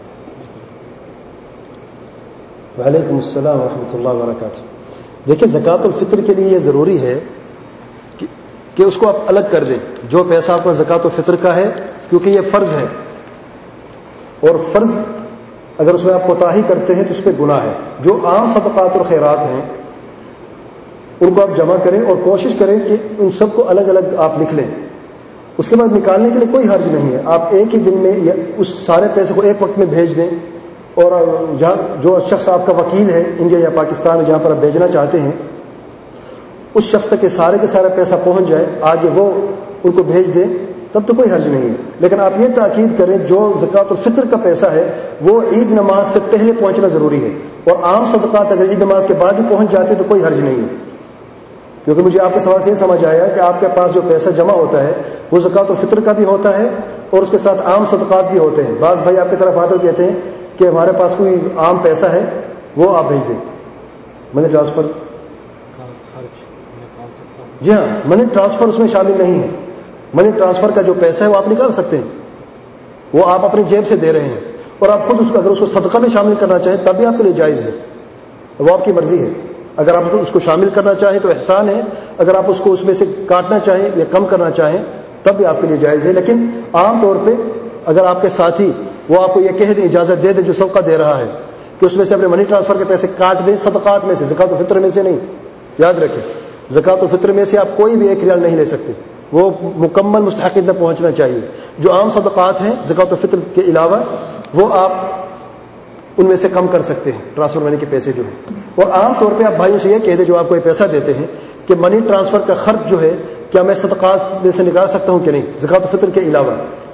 وعلیکم السلام ورحمۃ اللہ وبرکاتہ. دیکھیں زکات الفطر کے لیے یہ ضروری ہے کہ, کہ اس کو آپ الگ کر دیں. جو پیسہ آپ کا زکات الفطر کا ہے, کیونکہ یہ فرض ہے, اور فرض اگر اس میں آپ کوتاہی کرتے ہیں تو اس پہ گناہ ہے. جو عام صدقات اور خیرات ہیں ان کو آپ جمع کریں اور کوشش کریں کہ ان سب کو الگ الگ آپ لکھ لیں. اس کے بعد نکالنے کے لیے کوئی حرج نہیں ہے. آپ ایک ہی دن میں اس سارے پیسے کو ایک وقت میں بھیج دیں, اور جہاں جو شخص آپ کا وکیل ہے انڈیا یا پاکستان جہاں پر آپ بھیجنا چاہتے ہیں اس شخص تک کے سارے کے سارا پیسہ پہنچ جائے, آگے وہ ان کو بھیج دیں, تب تو کوئی حرج نہیں ہے. لیکن آپ یہ تاکید کریں جو زکات الفطر کا پیسہ ہے وہ عید نماز سے پہلے پہنچنا ضروری ہے, اور عام صدقات اگر عید نماز کے بعد ہی پہنچ جاتے تو کوئی حرج نہیں ہے. کیونکہ مجھے آپ کے سوال سے یہ سمجھ آیا کہ آپ کے پاس جو پیسہ جمع ہوتا ہے وہ زکات الفطر کا بھی ہوتا ہے اور اس کے ساتھ عام صدقات بھی ہوتے ہیں. بعض بھائی آپ کی طرف آتے ہوئے کہتے ہیں کہ ہمارے پاس کوئی عام پیسہ ہے وہ آپ بھیج دیں, میں نے ٹرانسفر جی ہاں، منی ٹرانسفر اس میں شامل نہیں ہے. منی ٹرانسفر کا جو پیسہ ہے وہ آپ نکال سکتے ہیں، وہ آپ اپنی جیب سے دے رہے ہیں، اور آپ خود اس کو اگر اس کو صدقہ میں شامل کرنا چاہیں تب بھی آپ کے لیے جائز ہے، وہ آپ کی مرضی ہے. اگر آپ اس کو شامل کرنا چاہیں تو احسان ہے، اگر آپ اس کو اس میں سے کاٹنا چاہیں یا کم کرنا چاہیں تب بھی آپ کے لیے جائز ہے. لیکن عام طور پہ اگر آپ کے ساتھی وہ آپ کو یہ کہہ دیں، اجازت دے دے جو صدقہ دے رہا ہے کہ اس میں سے اپنے منی ٹرانسفر کے پیسے کاٹ دیں، صدقات میں سے، زکات الفطر میں سے نہیں. یاد رکھیں، زکات الفطر میں سے آپ کوئی بھی ایک ریال نہیں لے سکتے، وہ مکمل مستحقین تک پہنچنا چاہیے. جو عام صدقات ہیں زکات الفطر کے علاوہ وہ آپ ان میں سے کم کر سکتے ہیں، ٹرانسفر منی کے پیسے جو ہیں. اور عام طور پہ آپ بھائیوں سے یہ کہہ دیں جو آپ کو یہ پیسہ دیتے ہیں کہ منی ٹرانسفر کا خرچ جو ہے کیا میں صدقات میں سے نکال سکتا ہوں کہ نہیں، زکات الفطر کے علاوہ.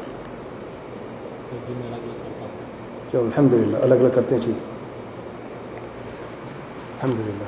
چلو الحمد للہ، الگ الگ کرتے ہیں، ٹھیک، الحمد للہ.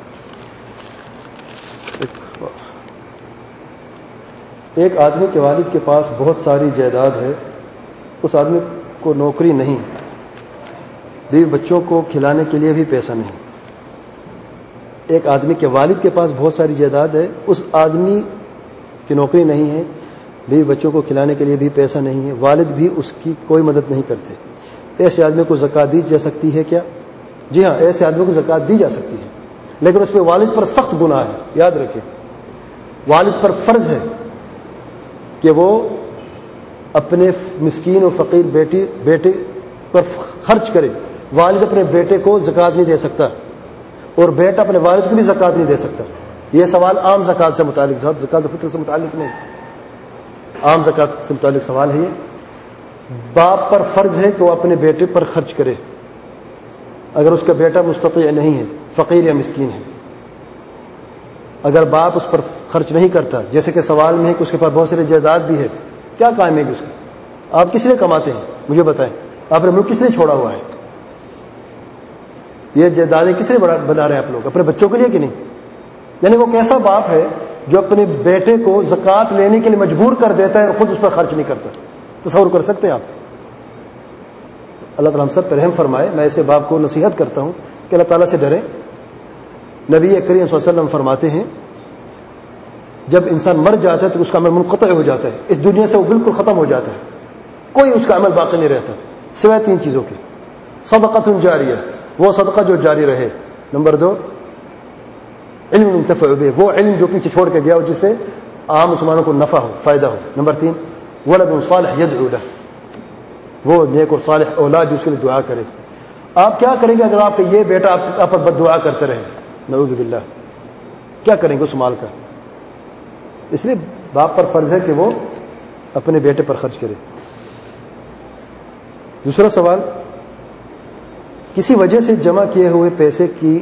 ایک آدمی کے والد کے پاس بہت ساری جائیداد ہے، اس آدمی کو نوکری نہیں، بیوی بچوں کو کھلانے کے لیے بھی پیسہ نہیں. ایک آدمی کے والد کے پاس بہت ساری جائیداد ہے، اس آدمی کی نوکری نہیں ہے، بیوی بچوں کو کھلانے کے لیے بھی پیسہ نہیں ہے، والد بھی اس کی کوئی مدد نہیں کرتے. ایسے آدمی کو زکات دی جا سکتی ہے کیا؟ جی ہاں، ایسے آدمی کو زکات دی جا سکتی ہے، لیکن اس پہ والد پر سخت گناہ ہے. یاد رکھیں، والد پر فرض ہے کہ وہ اپنے مسکین و فقیر بیٹی بیٹے پر خرچ کرے. والد اپنے بیٹے کو زکات نہیں دے سکتا، اور بیٹا اپنے والد کو بھی زکات نہیں دے سکتا. یہ سوال عام زکات سے متعلق، زکات الفطر سے متعلق نہیں، عام زکات سے متعلق سوال ہے. یہ باپ پر فرض ہے کہ وہ اپنے بیٹے پر خرچ کرے اگر اس کا بیٹا مستطیع نہیں ہے، فقیر یا مسکین ہے. اگر باپ اس پر خرچ نہیں کرتا، جیسے کہ سوال میں ہے کہ اس کے پاس بہت ساری جائیداد بھی ہے، کیا کام ہے کہ اس کو؟ آپ کس لیے کماتے ہیں مجھے بتائیں؟ آپ نے ملک کس لیے چھوڑا ہوا ہے؟ یہ جائیدادیں کس لیے بنا رہے ہیں آپ لوگ؟ اپنے بچوں کے لیے کہ نہیں؟ یعنی وہ کیسا باپ ہے جو اپنے بیٹے کو زکات لینے کے لیے مجبور کر دیتا ہے اور خود اس پر خرچ نہیں کرتا؟ تصور کر سکتے ہیں آپ؟ اللہ تعالیٰ ہم سب پر رحم فرمائے. میں ایسے باپ کو نصیحت کرتا ہوں کہ اللہ تعالیٰ سے ڈرے. نبی کریم صلی اللہ علیہ وسلم فرماتے ہیں جب انسان مر جاتا ہے تو اس کا عمل منقطع ہو جاتا ہے، اس دنیا سے وہ بالکل ختم ہو جاتا ہے، کوئی اس کا عمل باقی نہیں رہتا سوائے تین چیزوں کے. صدقۃ جاریہ، وہ صدقہ جو جاری رہے. نمبر دو، علم منتفع بہ، وہ علم جو پیچھے چھوڑ کے گیا ہو جس سے عام مسلمانوں کو نفع ہو، فائدہ ہو. نمبر تین، ولد صالح يدعو له، وہ نیک اور صالح اولاد جو اس کے لیے دعا کرے. آپ کیا کریں گے اگر آپ کا یہ بیٹا آپ پر بد دعا کرتے رہے؟ نعوذ باللہ، کیا کریں گے اس مال کا؟ اس لیے باپ پر فرض ہے کہ وہ اپنے بیٹے پر خرچ کرے. دوسرا سوال، کسی وجہ سے جمع کیے ہوئے پیسے کی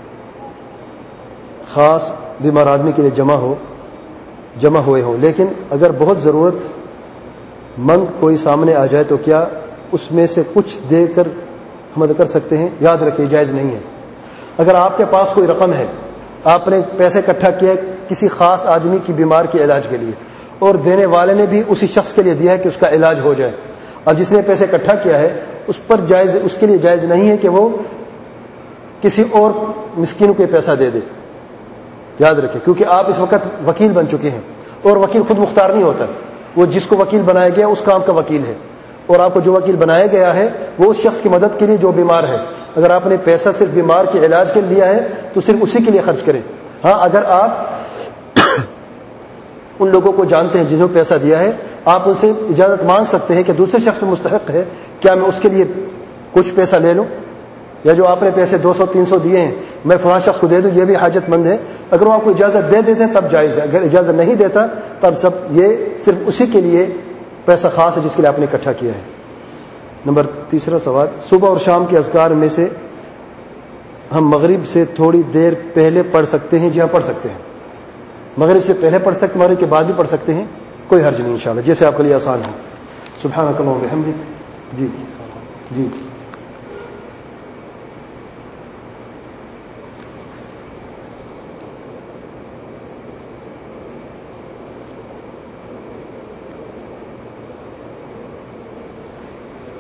خاص بیمار آدمی کے لیے جمع ہو جمع ہوئے ہوں، لیکن اگر بہت ضرورت مند کوئی سامنے آ جائے تو کیا اس میں سے کچھ دے کر مدد کر سکتے ہیں؟ یاد رکھیں جائز نہیں ہے. اگر آپ کے پاس کوئی رقم ہے، آپ نے پیسے اکٹھا کیا کسی خاص آدمی کی بیمار کے علاج کے لیے، اور دینے والے نے بھی اسی شخص کے لیے دیا ہے کہ اس کا علاج ہو جائے، اب جس نے پیسے اکٹھا کیا ہے اس پر جائز اس کے لیے جائز نہیں ہے کہ وہ کسی اور مسکین کو پیسہ دے دے. یاد رکھیں، کیونکہ آپ اس وقت وکیل بن چکے ہیں، اور وکیل خود مختار نہیں ہوتا، وہ جس کو وکیل بنایا گیا اس کام کا وکیل ہے، اور آپ کو جو وکیل بنایا گیا ہے وہ اس شخص کی مدد کے لیے جو بیمار ہے. اگر آپ نے پیسہ صرف بیمار کے علاج کے لیے لیا ہے تو صرف اسی کے لیے خرچ کریں. ہاں، اگر آپ ان لوگوں کو جانتے ہیں جنہوں نے پیسہ دیا ہے، آپ ان سے اجازت مانگ سکتے ہیں کہ دوسرے شخص مستحق ہے، کیا میں اس کے لیے کچھ پیسہ لے لوں، یا جو آپ نے پیسے دو سو تین سو دیے ہیں میں فلاں شخص کو دے دوں، یہ بھی حاجت مند ہے. اگر وہ آپ کو اجازت دے دیتے ہیں تب جائز ہے، اگر اجازت نہیں دیتا تب سب یہ صرف اسی کے لیے پیسہ خاص ہے جس کے لیے آپ نے اکٹھا کیا ہے. نمبر تیسرا سوال، صبح اور شام کے اذکار میں سے ہم مغرب سے تھوڑی دیر پہلے پڑھ سکتے ہیں؟ جی ہاں پڑھ سکتے ہیں، مغرب سے پہلے پڑھ سکتے، مغرب کے بعد بھی پڑھ سکتے ہیں، کوئی حرج نہیں انشاءاللہ، جیسے آپ کے لیے آسان ہے. سبحانک اللہم و بحمدک. جی جی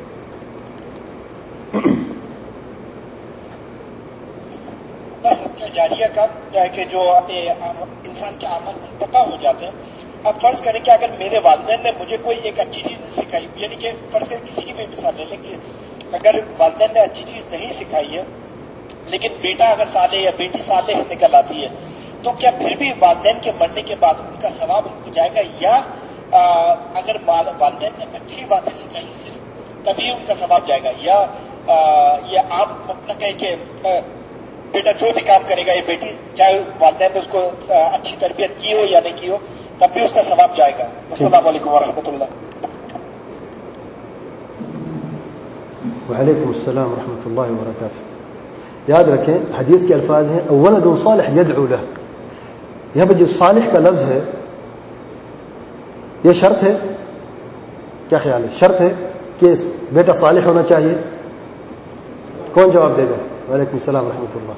کہہ سکتے جاریہ کا کہ جو انسان کے اعمال منقطع ہو جاتے ہیں. اب فرض کریں کہ اگر میرے والدین نے مجھے کوئی ایک اچھی چیز سکھائی, یعنی کہ فرض کریں کسی کی بھی مثال لے لیں کہ اگر والدین نے اچھی چیز نہیں سکھائی ہے لیکن بیٹا اگر صالح یا بیٹی صالح نکل آتی ہے, تو کیا پھر بھی والدین کے مرنے کے بعد ان کا ثواب ان کو جائے گا, یا آ, اگر والدین نے اچھی باتیں سکھائی صرف تبھی ان کا ثواب جائے گا, یا آ, یہ آپ مطلب ہے کہ آ, بیٹا جو بھی کام کرے گا یہ بیٹی چاہے والدین نے اس کو اچھی تربیت کی ہو یا نہیں کی ہو تب بھی اس کا ثواب جائے گا. السلام علیکم ورحمۃ اللہ. وعلیکم السلام ورحمۃ اللہ وبرکاتہ. یاد رکھیں حدیث کے الفاظ ہیں ولد صالح يدعو له. یہاں پہ جو صالح کا لفظ ہے یہ شرط ہے, کیا خیال ہے, شرط ہے کہ بیٹا صالح ہونا چاہیے؟ کون جواب دے گا؟ وعلیکم السلام ورحمۃ اللہ.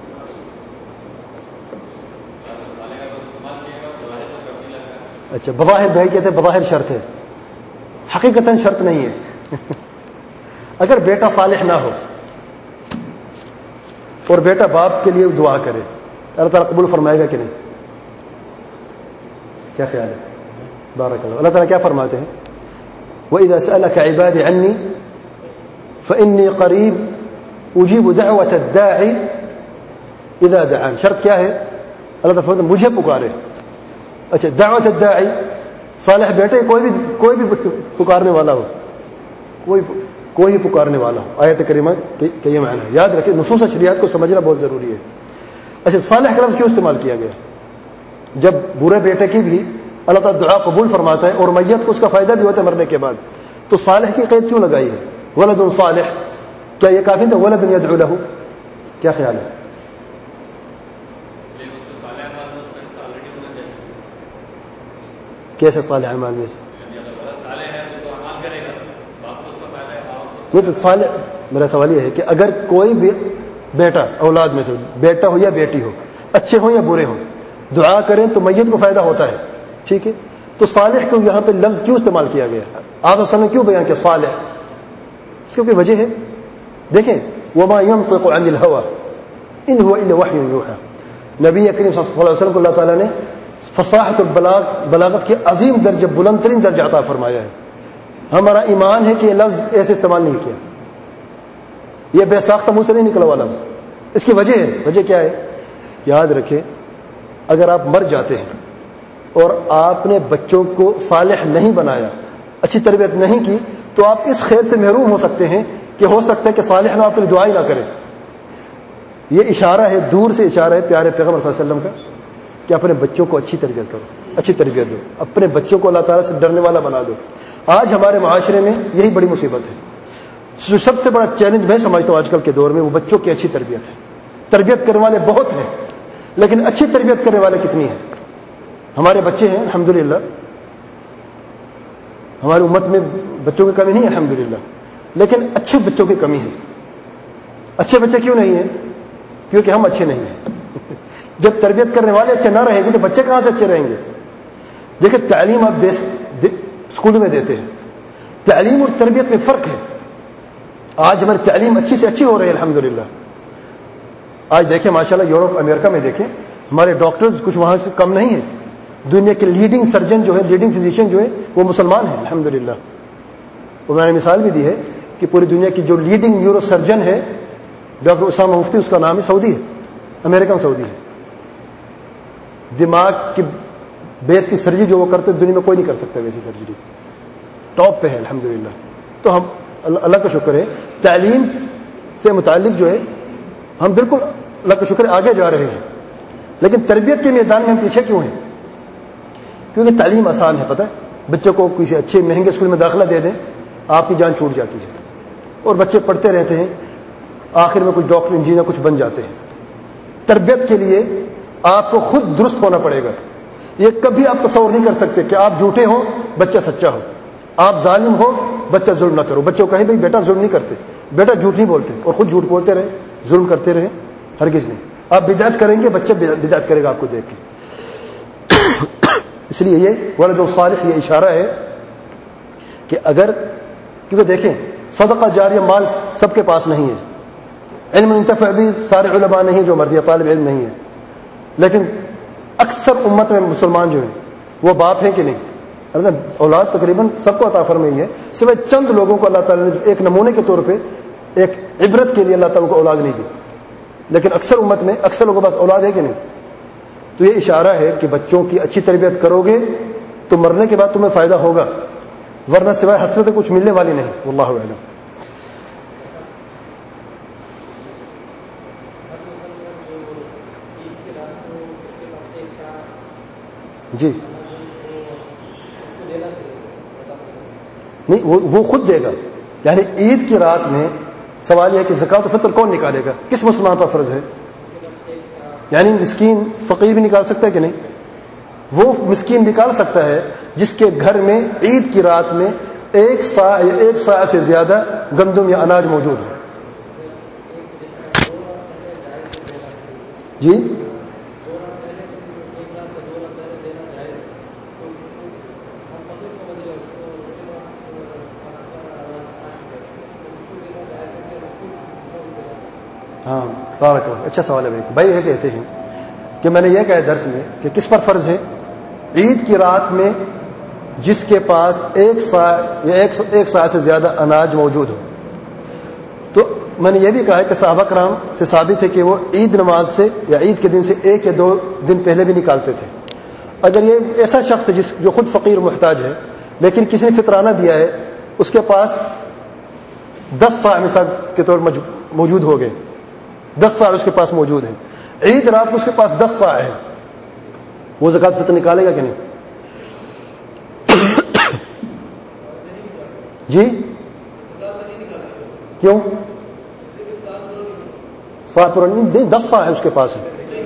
اچھا بظاہر بھائی کہتے ہیں بظاہر شرط ہے, حقیقتاً شرط نہیں ہے. اگر بیٹا صالح نہ ہو اور بیٹا باپ کے لیے دعا کرے اللہ تعالیٰ قبول فرمائے گا کہ نہیں؟ کیا خیال ہے؟ بارک اللہ. اللہ تعالیٰ کیا فرماتے ہیں؟ وَإِذَا سَأَلَكَ عِبَادِ عَنِّي فَإِنِّي قَرِيبٌ أُجِيبُ دَعْوَةَ الدَّاعِ إِذَا دَعَانِ. شرط کیا ہے؟ اللہ تعالیٰ فرماتے ہیں مجھے پکارے. اچھا دعوت الداعی صالح بیٹے کوئی بھی کوئی بھی پکارنے والا ہو, کوئی کوئی پکارنے والا ہو. آیت کریمہ کہ یہ معنی ہے. یاد رکھیں نصوص شریعت کو سمجھنا بہت ضروری ہے. اچھا صالح کا لفظ کیوں استعمال کیا گیا؟ جب برے بیٹے کی بھی اللہ تعالیٰ دعا قبول فرماتا ہے اور میت کو اس کا فائدہ بھی ہوتا ہے مرنے کے بعد, تو صالح کی قید کیوں لگائی ہے؟ ولد صالح, کیا یہ کافی تھا؟ ولد يدعو له, کیا خیال ہے؟ کیسے صالح اعمال میں سے؟ یہ تو صالح, میرا سوال یہ ہے کہ اگر کوئی بھی بیٹا اولاد میں سے بیٹا ہو یا بیٹی ہو, اچھے ہوں یا برے ہوں, دعا کریں تو میت کو فائدہ ہوتا ہے, ٹھیک ہے, تو صالح کو یہاں پہ لفظ کیوں استعمال کیا گیا؟ آپ وسلم نے کیوں بیان کیا صالح؟ اس کی کوئی وجہ ہے؟ دیکھیں وما ينطق عن الهوى ان هو الا وحي يوحى. نبی کریم صلی اللہ علیہ وسلم کو اللہ تعالیٰ نے فصاحت البلاغ بلاغت کے عظیم درجہ بلند ترین درجہ عطا فرمایا ہے. ہمارا ایمان ہے کہ یہ لفظ ایسے استعمال نہیں کیا, یہ بے ساختہ منہ سے نہیں نکلا ہوا لفظ. اس کی وجہ ہے, وجہ کیا ہے؟ یاد رکھیں اگر آپ مر جاتے ہیں اور آپ نے بچوں کو صالح نہیں بنایا, اچھی تربیت نہیں کی, تو آپ اس خیر سے محروم ہو سکتے ہیں کہ ہو سکتا ہے کہ صالح نہ آپ کے لیے دعا ہی نہ کرے. یہ اشارہ ہے, دور سے اشارہ ہے پیارے پیغمبر صلی اللہ علیہ وسلم کا کہ اپنے بچوں کو اچھی تربیت کرو, اچھی تربیت دو, اپنے بچوں کو اللہ تعالیٰ سے ڈرنے والا بنا دو. آج ہمارے معاشرے میں یہی بڑی مصیبت ہے. جو سب سے بڑا چیلنج میں سمجھتا ہوں آج کل کے دور میں وہ بچوں کی اچھی تربیت ہے. تربیت کرنے والے بہت ہیں لیکن اچھی تربیت کرنے والے کتنی ہیں؟ ہمارے بچے ہیں الحمدللہ, ہماری امت میں بچوں کی کمی نہیں ہے الحمدللہ, لیکن اچھے بچوں کی کمی ہے. اچھے بچے کیوں نہیں ہیں؟ کیونکہ ہم اچھے نہیں ہیں. جب تربیت کرنے والے اچھے نہ رہیں گے تو بچے کہاں سے اچھے رہیں گے؟ دیکھیں تعلیم آپ اسکول میں دیتے ہیں, تعلیم اور تربیت میں فرق ہے. آج ہماری تعلیم اچھی سے اچھی ہو رہی ہے الحمدللہ. آج دیکھیں ماشاءاللہ یورپ امریکہ میں دیکھیں ہمارے ڈاکٹرز کچھ وہاں سے کم نہیں ہیں. دنیا کے لیڈنگ سرجن جو ہے, لیڈنگ فزیشین جو ہے وہ مسلمان ہیں الحمدللہ. اور میں نے مثال بھی دی ہے کہ پوری دنیا کی جو لیڈنگ نیورو سرجن ہے ڈاکٹر اسامہ مفتی, اس کا نام ہے, سعودی ہے, امریکن سعودی ہے. دماغ کی بیس کی سرجری جو وہ کرتے دنیا میں کوئی نہیں کر سکتا ویسی سرجری, ٹاپ پہ ہے الحمدللہ. تو ہم اللہ کا شکر ہے تعلیم سے متعلق جو ہے ہم بالکل اللہ کا شکر ہے آگے جا رہے ہیں, لیکن تربیت کے میدان میں ہم پیچھے کیوں ہیں؟ کیونکہ تعلیم آسان ہے. پتہ ہے بچوں کو کسی اچھے مہنگے اسکول میں داخلہ دے دیں آپ کی جان چھوٹ جاتی ہے, اور بچے پڑھتے رہتے ہیں, آخر میں کچھ ڈاکٹر انجینئر کچھ بن جاتے ہیں. تربیت کے لیے آپ کو خود درست ہونا پڑے گا. یہ کبھی آپ تصور نہیں کر سکتے کہ آپ جھوٹے ہو بچہ سچا ہو, آپ ظالم ہو بچہ ظلم نہ کرو. بچوں کو کہیں بھائی بیٹا ظلم نہیں کرتے, بیٹا جھوٹ نہیں بولتے, اور خود جھوٹ بولتے رہے, ظلم کرتے رہے, ہرگز نہیں. آپ بدعت کریں گے بچہ بدعت کرے گا آپ کو دیکھ کے. اس لیے یہ ولد صالح یہ اشارہ ہے کہ اگر, کیونکہ دیکھیں صدقہ جاریہ مال سب کے پاس نہیں ہے, علم منتفع بھی سارے علماء نہیں جو مرضی طالب علم نہیں ہے، لیکن اکثر امت میں مسلمان جو ہیں وہ باپ ہیں کہ نہیں؟ اولاد تقریباً سب کو عطا فرمائی ہے، سوائے چند لوگوں کو اللہ تعالیٰ نے ایک نمونے کے طور پہ ایک عبرت کے لیے اللہ تعالیٰ کو اولاد نہیں دی، لیکن اکثر امت میں اکثر لوگوں کے پاس اولاد ہے کہ نہیں؟ تو یہ اشارہ ہے کہ بچوں کی اچھی تربیت کرو گے تو مرنے کے بعد تمہیں فائدہ ہوگا، ورنہ سوائے حسرت کچھ ملنے والی نہیں۔ واللہ اعلم۔ جی نہیں، وہ خود دے گا، یعنی عید کی رات میں سوال یہ ہے کہ زکوٰۃ الفطر کون نکالے گا، کس مسلمان پر فرض ہے؟ یعنی مسکین فقیر بھی نکال سکتا ہے کہ نہیں؟ وہ مسکین نکال سکتا ہے جس کے گھر میں عید کی رات میں ایک سا یا ایک سا سے زیادہ گندم یا اناج موجود ہو۔ جی ہاں بارک اللہ، اچھا سوال ہے بھائی۔ بھائی یہ کہتے ہیں کہ میں نے یہ کہا درس میں کہ کس پر فرض ہے؟ عید کی رات میں جس کے پاس ایک سا یا ایک سا سے زیادہ اناج موجود ہو۔ تو میں نے یہ بھی کہا ہے کہ صحابہ کرام سے ثابت ہے کہ وہ عید نماز سے یا عید کے دن سے ایک یا دو دن پہلے بھی نکالتے تھے۔ اگر یہ ایسا شخص ہے جس جو خود فقیر محتاج ہے لیکن کسی نے فطرانہ دیا ہے، اس کے پاس دس سا مثال کے طور موجود ہو گئے، دس سا اس کے پاس موجود ہیں، عید رات کو اس کے پاس دس سا ہے، وہ زکوٰۃ فطر نکالے گا کہ نہیں؟ جی کیوں؟ سا پورا نہیں، دس سا ہے اس کے پاس ہے،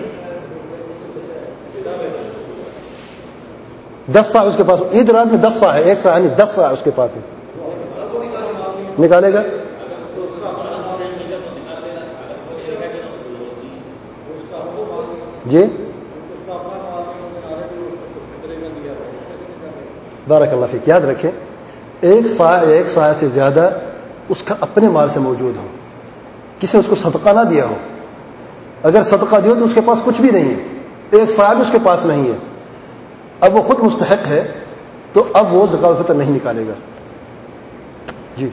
دس سا اس کے پاس، عید رات میں دس سا ہے، ایک سا ہے نہیں، دس سا اس کے پاس ہے، نکالے گا؟ جی بارک اللہ فیک۔ یاد رکھیں ایک سا ایک سا سے زیادہ اس کا اپنے مال سے موجود ہو، کسی نے اس کو صدقہ نہ دیا ہو۔ اگر صدقہ دیا تو اس کے پاس کچھ بھی نہیں ہے، ایک سا بھی اس کے پاس نہیں ہے، اب وہ خود مستحق ہے تو اب وہ زکوٰۃ الفطر نہیں نکالے گا۔ جی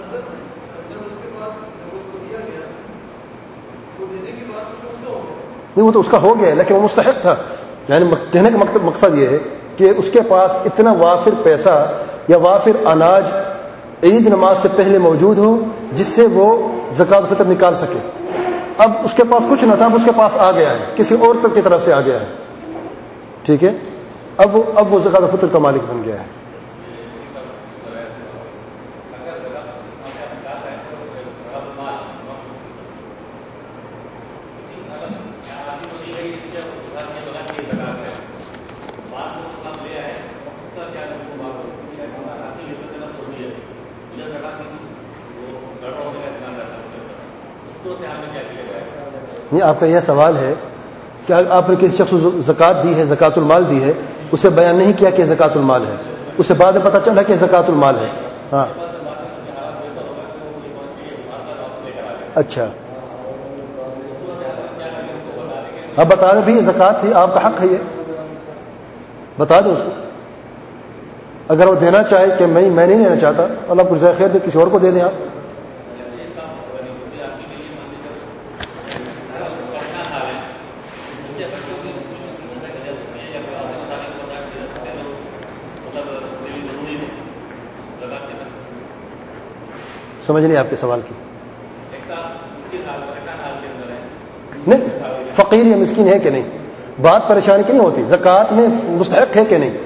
نہیں، وہ تو اس کا ہو گیا ہے لیکن وہ مستحق تھا، یعنی کہنے کا مقصد یہ ہے کہ اس کے پاس اتنا وافر پیسہ یا وافر اناج عید نماز سے پہلے موجود ہو جس سے وہ زکوٰۃ الفطر نکال سکے۔ اب اس کے پاس کچھ نہ تھا، اب اس کے پاس آ گیا ہے، کسی اور کی طرف سے آ گیا ہے، ٹھیک ہے، اب وہ اب وہ زکوٰۃ الفطر کا مالک بن گیا ہے۔ نہیں، آپ کا یہ سوال ہے کہ آپ نے کسی شخص کو زکوٰۃ دی ہے، زکوٰۃ المال دی ہے، اسے بیان نہیں کیا کہ زکوٰۃ المال ہے، اسے بعد میں پتہ چلا کہ زکوٰۃ المال ہے۔ ہاں اچھا، اب بتا دیں بھی زکوٰۃ تھی، آپ کا حق ہے، یہ بتا دو اس کو۔ اگر وہ دینا چاہے کہ میں میں نہیں لینا چاہتا، اللہ کو جزائے خیر دے، کسی اور کو دے دیں آپ۔ سمجھ نہیں آپ کے سوال کی؟ نہیں، فقیر یا مسکین ہے کہ نہیں، بات پریشانی کی نہیں ہوتی، زکوٰۃ میں مستحق ہے کہ نہیں؟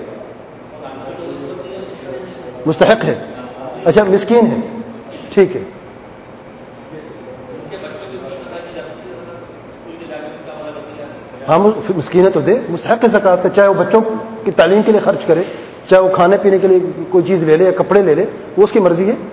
مستحق ہے، اچھا مسکین ہے، ٹھیک ہے، ہاں مسکین ہے تو دے، مستحق ہے زکوٰۃ کا، چاہے وہ بچوں کی تعلیم کے لیے خرچ کرے، چاہے وہ کھانے پینے کے لیے کوئی چیز لے لے یا کپڑے لے لے، وہ اس کی مرضی ہے۔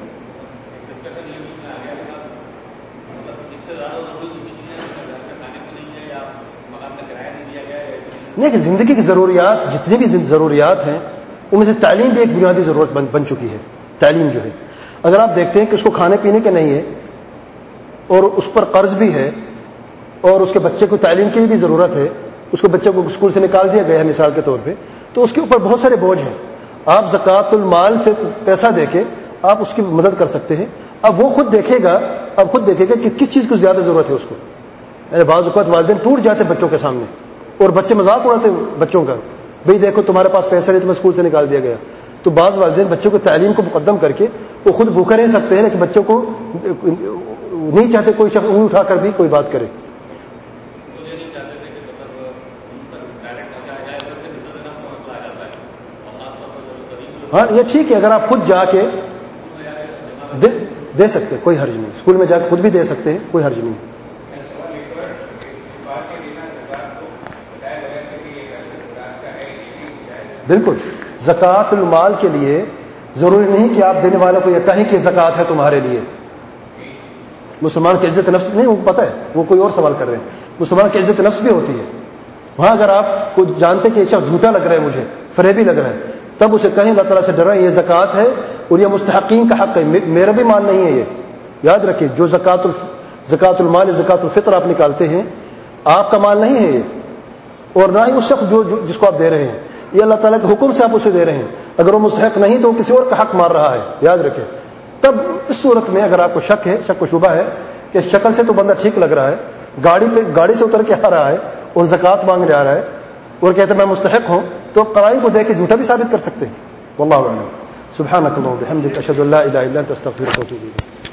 نہیں کہ زندگی کی ضروریات جتنی بھی ضروریات ہیں ان میں سے تعلیم بھی ایک بنیادی ضرورت بن, بن چکی ہے۔ تعلیم جو ہے، اگر آپ دیکھتے ہیں کہ اس کو کھانے پینے کے نہیں ہے اور اس پر قرض بھی ہے اور اس کے بچے کو تعلیم کی بھی ضرورت ہے, اس کو بچے کو اسکول سے نکال دیا گیا ہے مثال کے طور پہ, تو اس کے اوپر بہت سارے بوجھ ہیں. آپ زکوٰۃ المال سے پیسہ دے کے آپ اس کی مدد کر سکتے ہیں. اب وہ خود دیکھے گا اب خود دیکھے گا کہ کس چیز کو زیادہ ضرورت ہے اس کو. یعنی بعض اوقات والدین ٹوٹ جاتے ہیں بچوں کے سامنے اور بچے مذاق اڑاتے ہیں بچوں کا, بھئی دیکھو تمہارے پاس پیسہ نہیں, تمہیں اسکول سے نکال دیا گیا. تو بعض والدین بچوں کو تعلیم کو مقدم کر کے وہ خود بھوکے رہ سکتے ہیں لیکن بچوں کو نہیں چاہتے کوئی شخص انگلی اٹھا کر بھی کوئی بات کرے. ہاں یہ ٹھیک ہے, اگر آپ خود جا کے دے, دے سکتے ہیں, کوئی حرج نہیں. اسکول میں جا کے خود بھی دے سکتے ہیں, کوئی حرج نہیں. بالکل, زکوٰۃ المال کے لیے ضروری نہیں کہ آپ دینے والے کو یہ کہیں کہ زکوٰۃ ہے تمہارے لیے. مسلمان کی عزت نفس نہیں, وہ پتہ ہے وہ کوئی اور سوال کر رہے ہیں. مسلمان کی عزت نفس بھی ہوتی ہے. وہاں اگر آپ کو جانتے کہ یہ شخص جھوٹا لگ رہا ہے, مجھے فریبی لگ رہا ہے, تب اسے کہیں اللہ تعالیٰ سے ڈرا یہ زکوٰۃ ہے اور یہ مستحقین کا حق ہے, میرا بھی مال نہیں ہے. یہ یاد رکھیے, جو زکوٰۃ زکوٰۃ المال زکوٰۃ الفطر آپ نکالتے ہیں آپ کا مال نہیں ہے یہ, اور نہ ہی اس شخص جو جس کو آپ دے رہے ہیں, یہ اللہ تعالیٰ کے حکم سے آپ اسے دے رہے ہیں. اگر وہ مستحق نہیں تو وہ کسی اور کا حق مار رہا ہے, یاد رکھیں. تب اس صورت میں اگر آپ کو شک ہے, شک و شبہ ہے کہ شکل سے تو بندہ ٹھیک لگ رہا ہے, گاڑی پہ گاڑی سے اتر کے آ رہا ہے اور زکوٰۃ مانگنے آ رہا ہے اور کہتے ہیں میں مستحق ہوں, تو قرائن کو دیکھ کے جھوٹا بھی ثابت کر سکتے ہیں. واللہ اعلم. سبحانک اللہم و بحمدک, اشہد ان لا الہ الا انت, استغفرک و اتوب الیک.